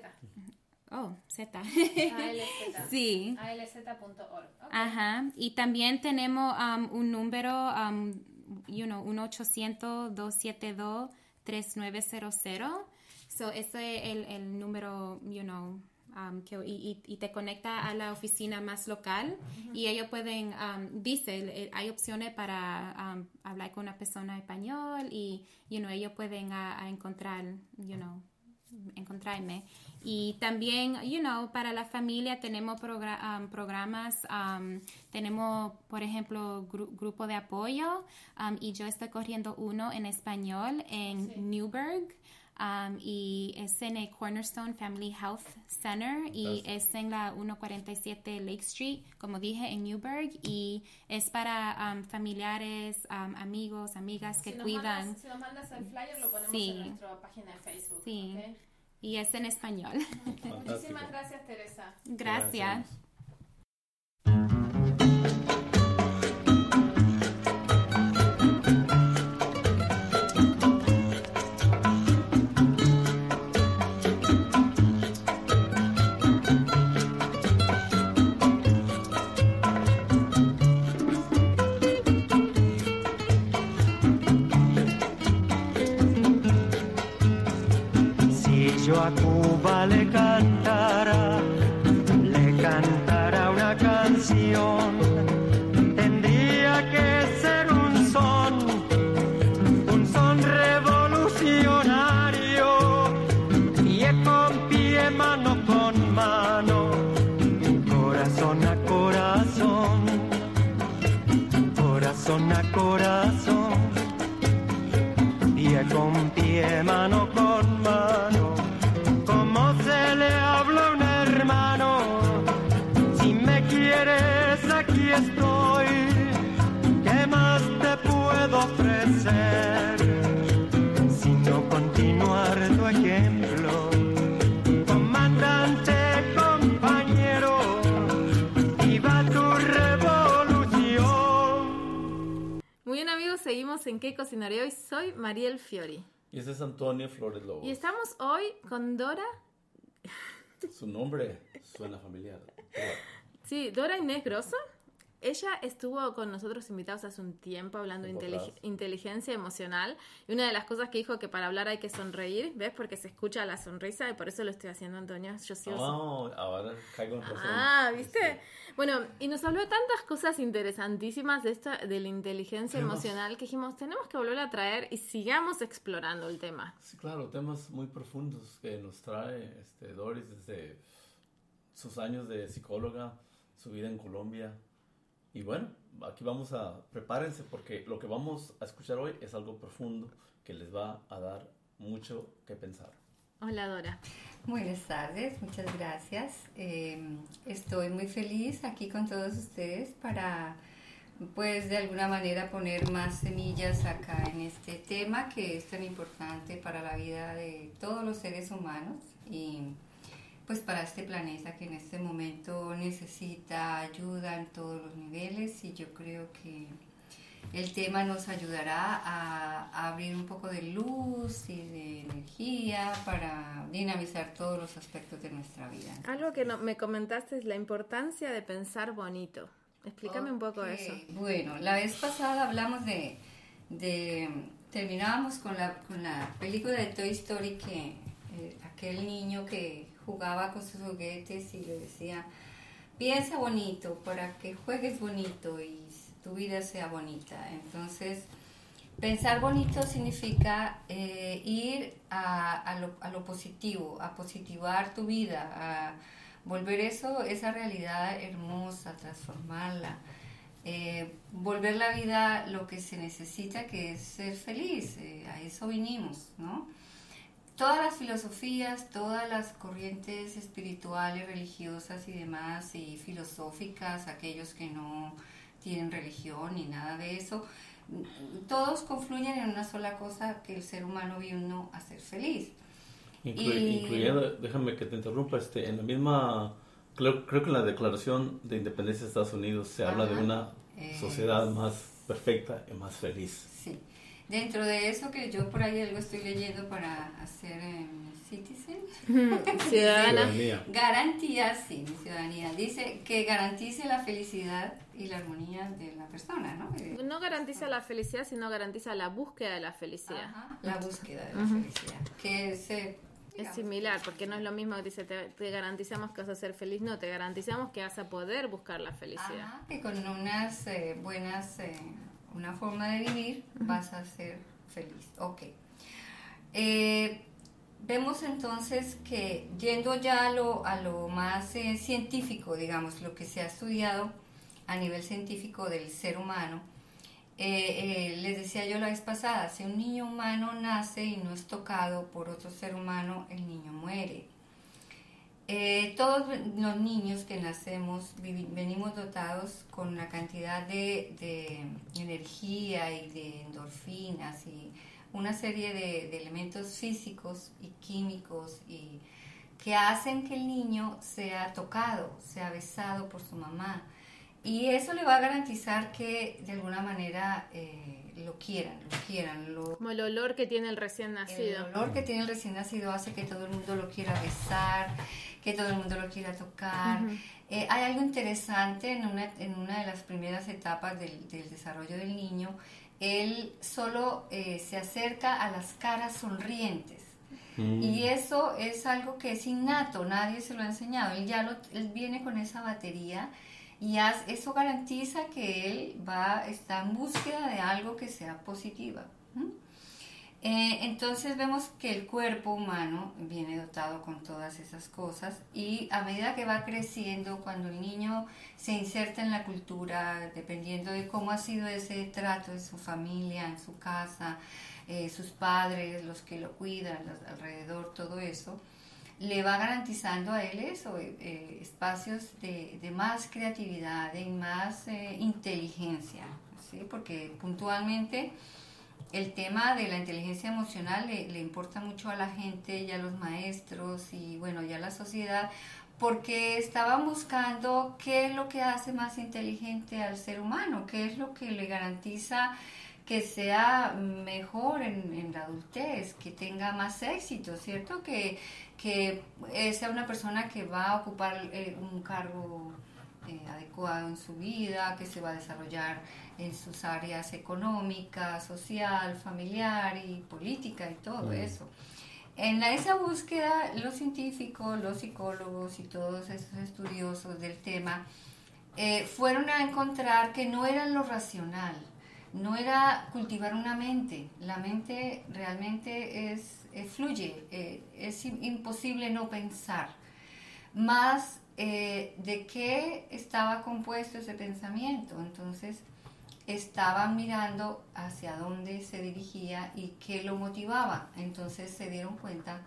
Oh, Z. A L Z. Sí. A L Z punto org. Okay. Ajá. Y también tenemos um, un número, um, you know, uno ochocientos, dos setenta y dos, treinta y nueve cero cero. So, ese es el, el número, you know, um, que, y, y te conecta a la oficina más local. Uh-huh. Y ellos pueden, um, dice, hay opciones para um, hablar con una persona español y, you know, ellos pueden a, a encontrar, you know, encontrarme. Y también, you know, para la familia tenemos progra- um, programas, um, tenemos, por ejemplo, gru- grupo de apoyo, um, y yo estoy corriendo uno en español en sí. Newburgh, um, y es en el Cornerstone Family Health Center, y es en la ciento cuarenta y siete Lake Street, como dije, en Newburgh, y es para um, familiares, um, amigos, amigas que si cuidan. Mandas, si nos mandas el flyer, lo ponemos sí. en nuestra página de Facebook. Sí. ¿Okay? Y es en español. Muchísimas gracias, Teresa. Gracias. gracias. Yo a Cuba le cantara, le cantara corazón a corazón, pie con pie, mano con mano, como se le habla a un hermano. Si me quieres, aquí estoy, ¿qué más te puedo ofrecer? Sino continuar tu ejemplo, comandante, compañero, viva tu revolución. Muy bien, amigos, seguimos en ¿Qué cocinaré hoy? Soy Mariel Fiori. Y ese es Antonio Flores Lobos. Y estamos hoy con Dora. Su nombre suena familiar. Sí, Dora Inés Grosso. Ella estuvo con nosotros invitados hace un tiempo hablando de intelig- inteligencia emocional, y una de las cosas que dijo que para hablar hay que sonreír, ¿ves? Porque se escucha la sonrisa, y por eso lo estoy haciendo, Antonio. Yo sigo Oh, ahora caigo en razón. Ah, ¿viste? Este, Bueno, y nos habló de tantas cosas interesantísimas de esta de la inteligencia Tenemos- emocional que dijimos, tenemos que volver a traer y sigamos explorando el tema. Sí, claro, temas muy profundos que nos trae este, Doris desde sus años de psicóloga, su vida en Colombia. Y bueno, aquí vamos a, prepárense porque lo que vamos a escuchar hoy es algo profundo que les va a dar mucho que pensar. Hola, Dora. Buenas tardes, muchas gracias. Eh, estoy muy feliz aquí con todos ustedes para, pues, de alguna manera poner más semillas acá en este tema que es tan importante para la vida de todos los seres humanos y pues para este planeta que en este momento necesita ayuda en todos los niveles, y yo creo que el tema nos ayudará a, a abrir un poco de luz y de energía para dinamizar todos los aspectos de nuestra vida. Algo que no, me comentaste es la importancia de pensar bonito. Explícame un poco Ok, eso. Bueno, la vez pasada hablamos de, de terminábamos con la, con la película de Toy Story, que eh, aquel niño que jugaba con sus juguetes y le decía, piensa bonito para que juegues bonito y tu vida sea bonita. Entonces, pensar bonito significa eh, ir a, a, lo, a lo positivo, a positivar tu vida, a volver eso, esa realidad hermosa, transformarla, eh, volver la vida lo que se necesita, que es ser feliz. Eh, a eso vinimos, ¿no? Todas las filosofías, todas las corrientes espirituales, religiosas y demás, y filosóficas, aquellos que no tienen religión ni nada de eso, todos confluyen en una sola cosa, que el ser humano vino a ser feliz. Inclu- Y- Incluyendo, déjame que te interrumpa, este, en la misma, creo, creo que en la Declaración de Independencia de Estados Unidos se habla de Ajá. una Eh, sociedad más perfecta y más feliz. Sí. Dentro de eso, que yo por ahí algo estoy leyendo para hacer eh, citizen, Ciudadana. Ciudadanía. garantía, sí, mi ciudadanía, dice que garantice la felicidad y la armonía de la persona, ¿no? Eh, No garantiza la felicidad, sino garantiza la búsqueda de la felicidad. Ajá, la búsqueda de la felicidad, que es, eh, Es digamos, similar, porque no es lo mismo que dice, te, te garantizamos que vas a ser feliz, no, te garantizamos que vas a poder buscar la felicidad. ajá, que con unas eh, buenas, eh, una forma de vivir vas a ser feliz. Ok. Eh, vemos entonces que yendo ya a lo, a lo más eh, científico, digamos, lo que se ha estudiado a nivel científico del ser humano, eh, eh, les decía yo la vez pasada, si un niño humano nace y no es tocado por otro ser humano, el niño muere. Eh, todos los niños que nacemos vivi- venimos dotados con una cantidad de, de energía y de endorfinas y una serie de, de elementos físicos y químicos y que hacen que el niño sea tocado, sea besado por su mamá. Y eso le va a garantizar que de alguna manera eh, lo quieran, lo quieran, lo, Como el olor que tiene el recién el nacido. olor que tiene el recién nacido hace que todo el mundo lo quiera besar, que todo el mundo lo quiera tocar. Ujú. Eh, hay algo interesante en una, en una de las primeras etapas del, del desarrollo del niño. Él solo eh, se acerca a las caras sonrientes. Mm. Y eso es algo que es innato, nadie se lo ha enseñado. Él ya lo, él viene con esa batería y haz- eso garantiza que él va está en búsqueda de algo que sea positiva. ¿Mm? Eh, entonces vemos que el cuerpo humano viene dotado con todas esas cosas y a medida que va creciendo, cuando el niño se inserta en la cultura, dependiendo de cómo ha sido ese trato en su familia, en su casa, eh, sus padres, los que lo cuidan, los, alrededor, todo eso, le va garantizando a él eso, eh, espacios de, de más creatividad, de más eh, inteligencia, ¿sí? Porque puntualmente el tema de la inteligencia emocional le, le importa mucho a la gente y a los maestros y bueno, ya a la sociedad, porque estaban buscando qué es lo que hace más inteligente al ser humano, qué es lo que le garantiza que sea mejor en, en la adultez, que tenga más éxito, ¿cierto? Que, que sea una persona que va a ocupar eh, un cargo eh, adecuado en su vida, que se va a desarrollar en sus áreas económica, social, familiar y política y todo eso. En esa búsqueda, los científicos, los psicólogos y todos esos estudiosos del tema eh, fueron a encontrar que no era lo racional, no era cultivar una mente. La mente realmente es, eh, fluye, eh, es imposible no pensar. Más eh, de qué estaba compuesto ese pensamiento. Entonces, estaban mirando hacia dónde se dirigía y qué lo motivaba. Entonces se dieron cuenta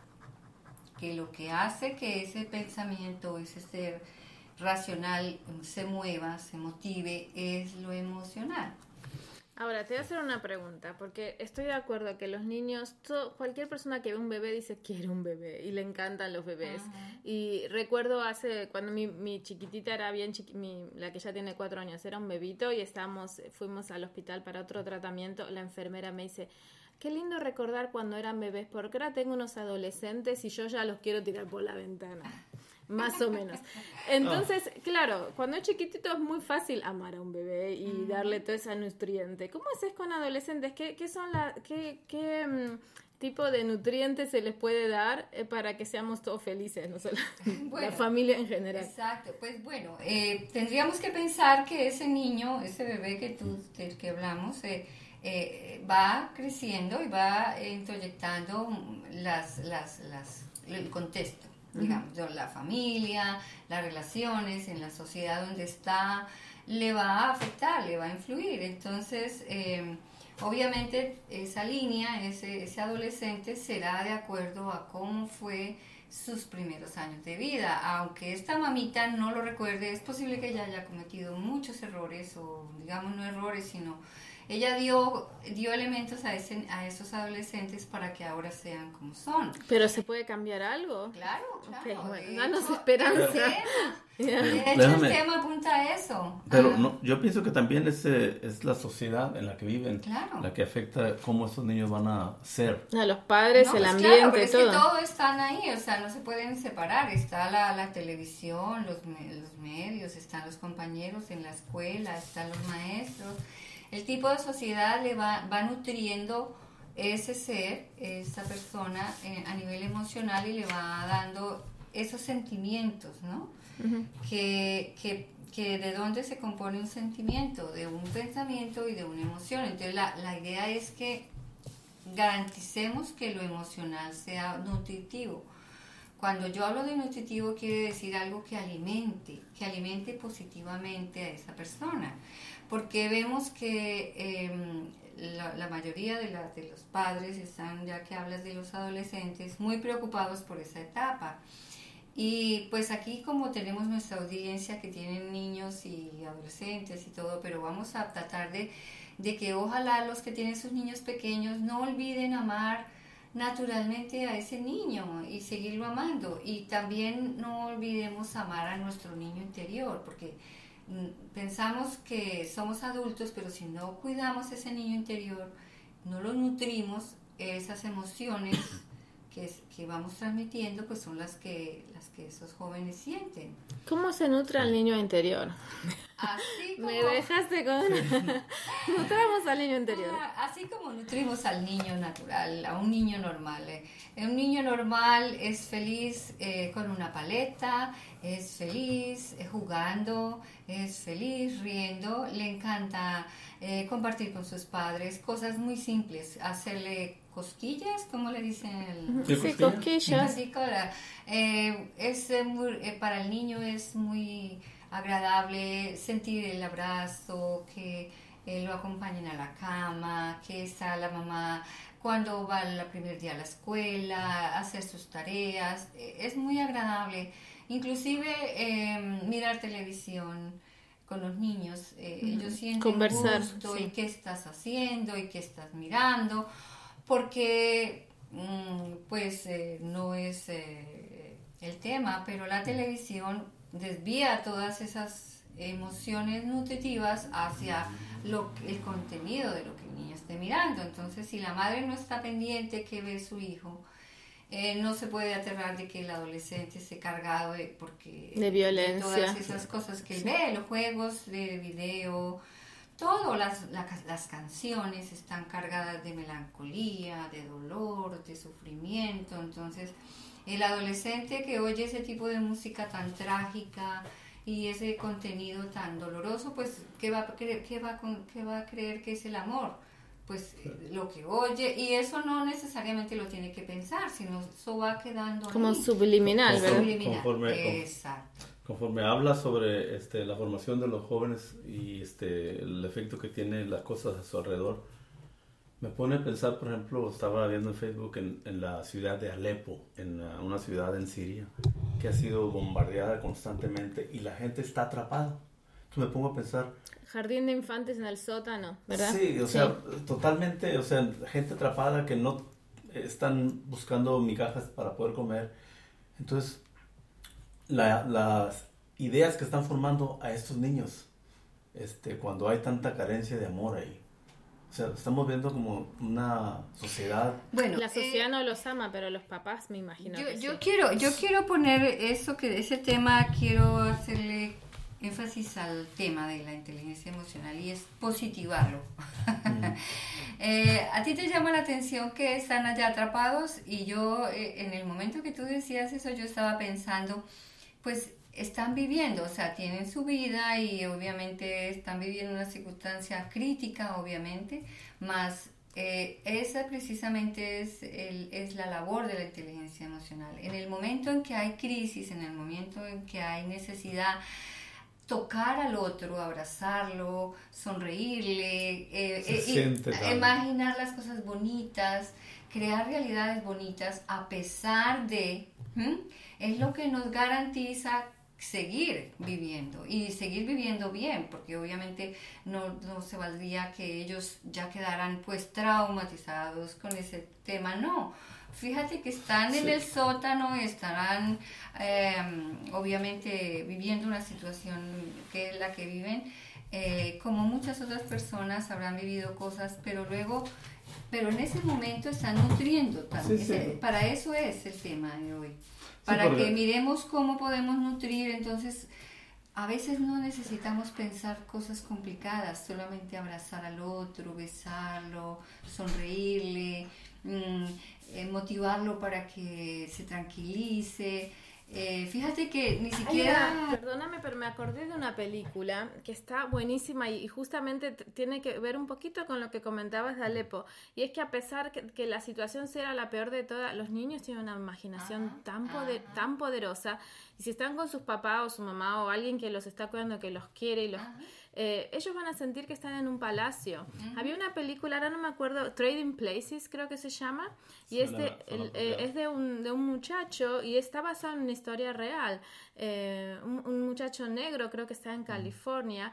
que lo que hace que ese pensamiento, ese ser racional se mueva, se motive, es lo emocional. Ahora, te voy a hacer una pregunta, porque estoy de acuerdo que los niños, todo, cualquier persona que ve un bebé dice quiere un bebé y le encantan los bebés. Uh-huh. Y recuerdo hace, cuando mi, mi chiquitita era bien chiqui, mi, la que ya tiene cuatro años, era un bebito y estábamos, fuimos al hospital para otro tratamiento, la enfermera me dice, qué lindo recordar cuando eran bebés, porque ahora tengo unos adolescentes y yo ya los quiero tirar por la ventana. Más o menos. Entonces, oh. claro, cuando es chiquitito es muy fácil amar a un bebé y mm. darle todo ese nutriente. ¿Cómo haces con adolescentes? ¿Qué, qué son la, qué, qué um, tipo de nutrientes se les puede dar eh, para que seamos todos felices, no solo bueno, la familia en general? Exacto. Pues bueno, eh, tendríamos que pensar que ese niño, ese bebé que tú, del que hablamos, eh, eh, va creciendo y va eh, introyectando las, las, las, el contexto. Digamos, uh-huh. la familia, las relaciones, en la sociedad donde está, le va a afectar, le va a influir. Entonces, eh, obviamente, esa línea, ese, ese adolescente será de acuerdo a cómo fue sus primeros años de vida. Aunque esta mamita no lo recuerde, es posible que ella haya cometido muchos errores, o digamos no errores, sino ella dio, dio elementos a, ese, a esos adolescentes para que ahora sean como son. ¿Pero se puede cambiar algo? Claro, claro. Okay, bueno, danos esperanza. El tema, yeah. De hecho, Déjame, el tema apunta a eso. Pero ah. no, yo pienso que también es, es la sociedad en la que viven, claro. la que afecta cómo esos niños van a ser. A los padres, no, el pues ambiente, claro, pero todo. Es que todos están ahí, o sea, no se pueden separar. Está la, la televisión, los, los medios, están los compañeros en la escuela, están los maestros. El tipo de sociedad le va, va nutriendo ese ser, esa persona eh, a nivel emocional y le va dando esos sentimientos, ¿no? Uh-huh. Que, que, que de dónde se compone un sentimiento, de un pensamiento y de una emoción. Entonces la, la idea es que garanticemos que lo emocional sea nutritivo. Cuando yo hablo de nutritivo quiere decir algo que alimente, que alimente positivamente a esa persona. Porque vemos que eh, la, la mayoría de, la, de los padres están, ya que hablas de los adolescentes, muy preocupados por esa etapa. Y pues aquí como tenemos nuestra audiencia que tienen niños y adolescentes y todo, pero vamos a tratar de, de que ojalá los que tienen sus niños pequeños no olviden amar naturalmente a ese niño y seguirlo amando. Y también no olvidemos amar a nuestro niño interior, porque pensamos que somos adultos, pero si no cuidamos ese niño interior, no lo nutrimos, esas emociones que, que vamos transmitiendo, pues son las que, las que esos jóvenes sienten. ¿Cómo se nutre al niño interior? Así como... Me dejaste con... Nutramos al niño interior. Así como nutrimos al niño natural, a un niño normal. Eh. Un niño normal es feliz eh, con una paleta, es feliz eh, jugando, es feliz riendo, le encanta eh, compartir con sus padres cosas muy simples, hacerle cosquillas, ¿cómo le dicen? El, Sí, Sí, cosquillas. cosquillas. Así con la- eh, es eh, muy, eh, para el niño es muy agradable sentir el abrazo, que eh, lo acompañen a la cama, que está la mamá cuando va el primer día a la escuela, hacer sus tareas, eh, es muy agradable. Inclusive eh, mirar televisión con los niños, eh, ellos sienten Conversar, gusto sí. y qué estás haciendo y qué estás mirando, porque mm, pues eh, no es eh, el tema, pero la televisión desvía todas esas emociones nutritivas hacia lo, el contenido de lo que el niño esté mirando. Entonces, si la madre no está pendiente que ve su hijo, eh, no se puede aterrar de que el adolescente esté cargado de, porque, De violencia. todas esas cosas que él ve, los juegos de video, todo, las, la- las canciones están cargadas de melancolía, de dolor, de sufrimiento. Entonces, el adolescente que oye ese tipo de música tan trágica y ese contenido tan doloroso, pues, ¿qué va a creer, qué va, con- qué va a creer que es el amor? Pues eh, lo que oye, y eso no necesariamente lo tiene que pensar, sino eso va quedando Como ahí. subliminal, Conforme- ¿verdad? Subliminal. conforme- Exacto. Conforme habla sobre este, la formación de los jóvenes y este, el efecto que tiene las cosas a su alrededor, me pone a pensar, por ejemplo, estaba viendo en Facebook en, en la ciudad de Alepo, en uh, una ciudad en Siria, que ha sido bombardeada constantemente y la gente está atrapada. Entonces me pongo a pensar, Jardín de infantes en el sótano, ¿verdad? sí, o sea, totalmente, o sea, gente atrapada que no están buscando migajas para poder comer. Entonces, la- las ideas que están formando a estos niños, este, cuando hay tanta carencia de amor ahí. O sea, estamos viendo como una sociedad. Bueno, La sociedad eh, no los ama, pero los papás me imagino Yo, que yo sí. quiero, yo quiero poner eso que ese tema, quiero hacerle énfasis al tema de la inteligencia emocional y es positivarlo. Eh, a ti te llama la atención que están allá atrapados y yo eh, en el momento que tú decías eso yo estaba pensando, pues están viviendo, o sea, tienen su vida y obviamente están viviendo una circunstancia crítica, obviamente, más eh, esa precisamente es, el, es la labor de la inteligencia emocional. En el momento en que hay crisis, en el momento en que hay necesidad, tocar al otro, abrazarlo, sonreírle, eh, Se eh, y siente tan- imaginar las cosas bonitas, crear realidades bonitas a pesar de, ¿hmm? es lo que nos garantiza seguir viviendo y seguir viviendo bien, porque obviamente no, no se valdría que ellos ya quedaran pues traumatizados con ese tema, no. Fíjate que están en Sí. el sótano, estarán eh, obviamente viviendo una situación que es la que viven, eh, como muchas otras personas habrán vivido cosas, pero luego, pero en ese momento están nutriendo también. Sí, sí. Ese- para eso es el tema de hoy, para porque- que miremos cómo podemos nutrir. Entonces, a veces no necesitamos pensar cosas complicadas, solamente abrazar al otro, besarlo, sonreírle, mm, eh, motivarlo para que se tranquilice. Eh, fíjate que ni Hay siquiera... una- perdóname, pero me acordé de una película que está buenísima y, y justamente t- tiene que ver un poquito con lo que comentabas de Alepo. Y es que a pesar que, que la situación sea la peor de todas, los niños tienen una imaginación Ajá, tan, poder, ajá. tan poderosa. Y si están con sus papás o su mamá o alguien que los está cuidando, que los quiere y los... Ajá. eh, ellos van a sentir que están en un palacio. Había una película, ahora no me acuerdo, Trading Places creo que se llama, y es, Suena- de, suena el- eh, apropiado. es de, un, de un muchacho y está basado en una historia real. Eh, un, un muchacho negro, creo que está en California,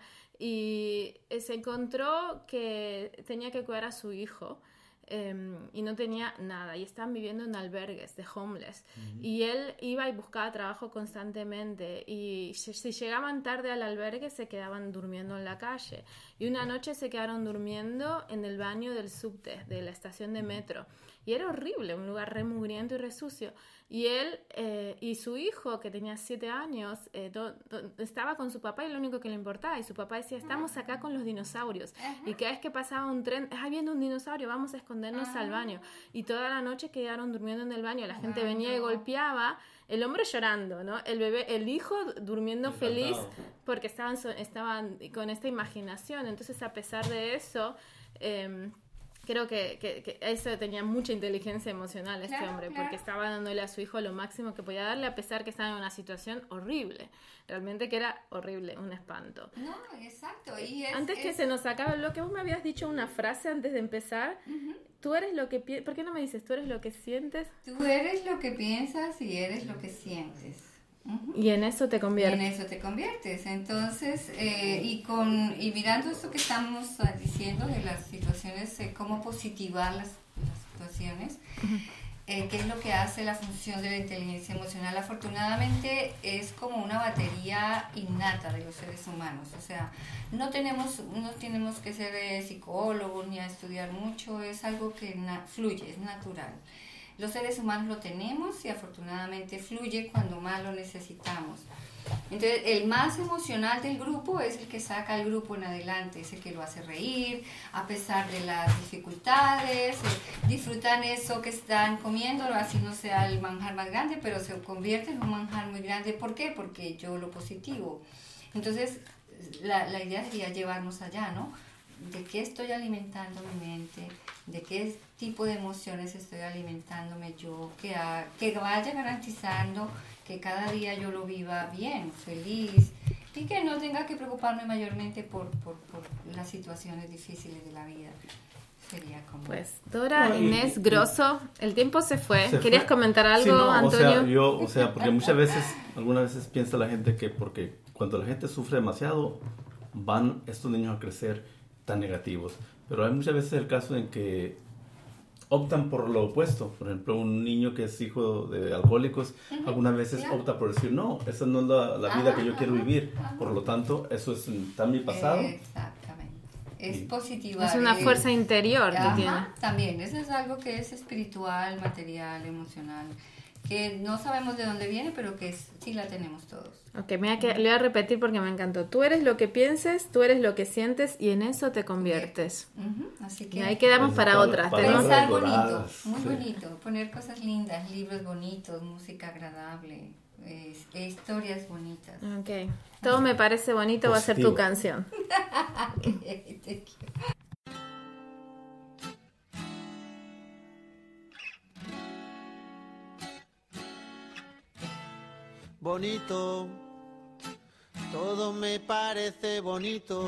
y eh, se encontró que tenía que cuidar a su hijo. eh, y no tenía nada y estaban viviendo en albergues de homeless y él iba y buscaba trabajo constantemente y si, si llegaban tarde al albergue se quedaban durmiendo en la calle y una noche se quedaron durmiendo en el baño del subte de la estación de metro y era horrible, un lugar re mugriento y re sucio y él eh, y su hijo que tenía siete años eh, do- do- estaba con su papá y lo único que le importaba y su papá decía estamos acá con los dinosaurios y cada vez que pasaba un tren, ah, viendo un dinosaurio, vamos a escondernos al baño y toda la noche quedaron durmiendo en el baño, la gente venía y golpeaba, el hombre llorando, ¿no? El bebé, el hijo durmiendo Encantado. feliz porque estaban, so- estaban con esta imaginación, entonces a pesar de eso eh, Creo que, que, que eso tenía mucha inteligencia emocional este Claro, hombre, claro. porque estaba dándole a su hijo lo máximo que podía darle, a pesar que estaba en una situación horrible. Realmente que era horrible, un espanto. No, exacto. Y es, Antes que es- se nos acabe lo que vos me habías dicho una frase antes de empezar, tú eres lo que pi- ¿por qué no me dices tú eres lo que sientes Tú eres lo que piensas y eres lo que sientes. Ujú. y en eso te Y en conviertes? eso te conviertes. Entonces, eh, y con y mirando esto que estamos ah, diciendo de las situaciones, eh, cómo positivar las, las situaciones, eh, qué es lo que hace la función de la inteligencia emocional. Afortunadamente es como una batería innata de los seres humanos. O sea, no tenemos, no tenemos que ser eh, psicólogos ni a estudiar mucho, es algo que na- fluye, es natural. Los seres humanos lo tenemos y afortunadamente fluye cuando más lo necesitamos. Entonces, el más emocional del grupo es el que saca al grupo en adelante, es el que lo hace reír, a pesar de las dificultades, eh, disfrutan eso que están comiendo, así no sea el manjar más grande, pero se convierte en un manjar muy grande. ¿Por qué? Porque yo lo positivo. Entonces, la, la idea sería llevarnos allá, ¿no? ¿De qué estoy alimentando mi mente? ¿De qué tipo de emociones estoy alimentándome yo? Que, ha- que vaya garantizando que cada día yo lo viva bien, feliz, y que no tenga que preocuparme mayormente por, por, por las situaciones difíciles de la vida. Sería como... Pues Dora, No, y- Inés, y- Grosso, el tiempo se fue. Se ¿Querías fue. comentar algo, Sí, no, Antonio? O sea, yo, o sea, porque muchas veces, algunas veces piensa la gente que porque cuando la gente sufre demasiado, van estos niños a crecer tan negativos. Pero hay muchas veces el caso en que optan por lo opuesto. Por ejemplo, un niño que es hijo de alcohólicos, algunas veces claro. opta por decir, no, esa no es la, la vida Ajá, que yo quiero ajá, vivir. ajá. Por lo tanto, eso es, está en mi pasado. Exactamente. Es Y- positiva. Es una eh, fuerza interior que Ajá, tiene. también, eso es algo que es espiritual, material, emocional, que no sabemos de dónde viene, pero que es- sí la tenemos todos. Ok, mira que le voy a repetir porque me encantó. Tú eres lo que pienses, tú eres lo que sientes y en eso te conviertes. Ujú, así que Y ahí quedamos Pues, para para- otras. para Tenemos- pensar palabras bonito, doradas, muy sí. bonito, poner cosas lindas, libros bonitos, música agradable, es- e historias bonitas. Ok, todo me parece bonito, va a ser tu Positivo. canción. Te quiero. Bonito, todo me parece bonito.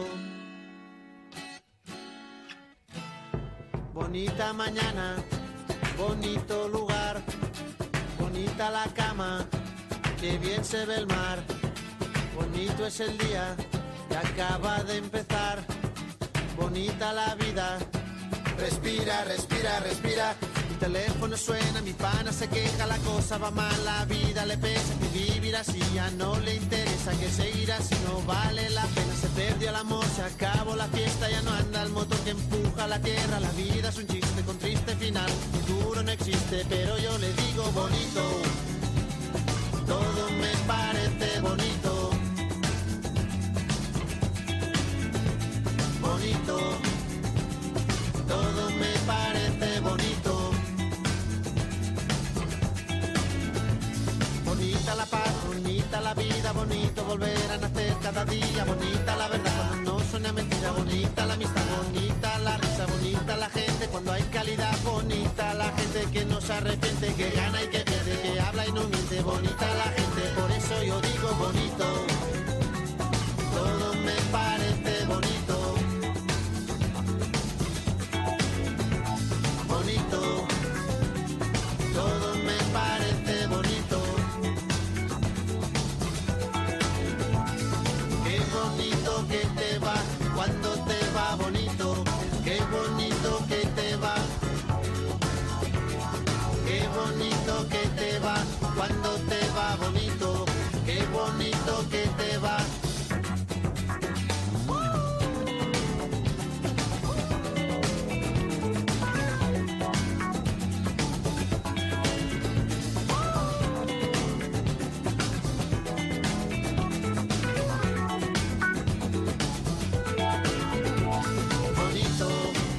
Bonita mañana, bonito lugar, bonita la cama, que bien se ve el mar. Bonito es el día que acaba de empezar, bonita la vida. Respira, respira, respira. Mi teléfono suena, mi pana se queja, la cosa va mal, la vida le pesa, que vivir así ya no le interesa, que seguir así no vale la pena. Se perdió el amor, se acabó la fiesta, ya no anda el motor que empuja la tierra. La vida es un chiste con triste final, futuro no existe, pero yo le digo bonito. Todo me parece bonito. Bonito. Todo me parece bonito. Bonita la paz, bonita la vida, bonito volver a nacer cada día. Bonita la verdad cuando no suena mentira, bonita la amistad, bonita la risa, bonita la gente cuando hay calidad, bonita la gente que no se arrepiente, que gana y que pierde, que habla y no miente, bonita la gente, por eso yo digo bonito. Todo me parece bonito. Bonito, todo me parece bonito. Qué bonito que te va cuando te va bonito. Qué bonito que te va. Qué bonito que te va cuando te va bonito. Qué bonito que te va. Bonito,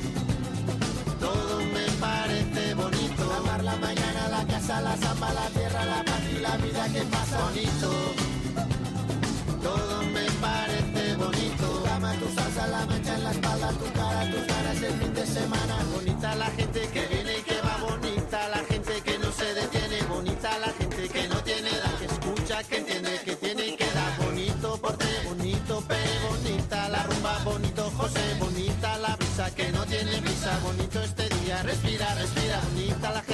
todo me parece bonito. Amar la mañana, la casa, la samba, la tierra, la paz y la vida que pasa. Bonito, todo me parece bonito. Cama, tu salsa, la mancha en la espalda, tu cara, tus ganas el fin de semana. Bonito. respira, respira, respira. Bonita la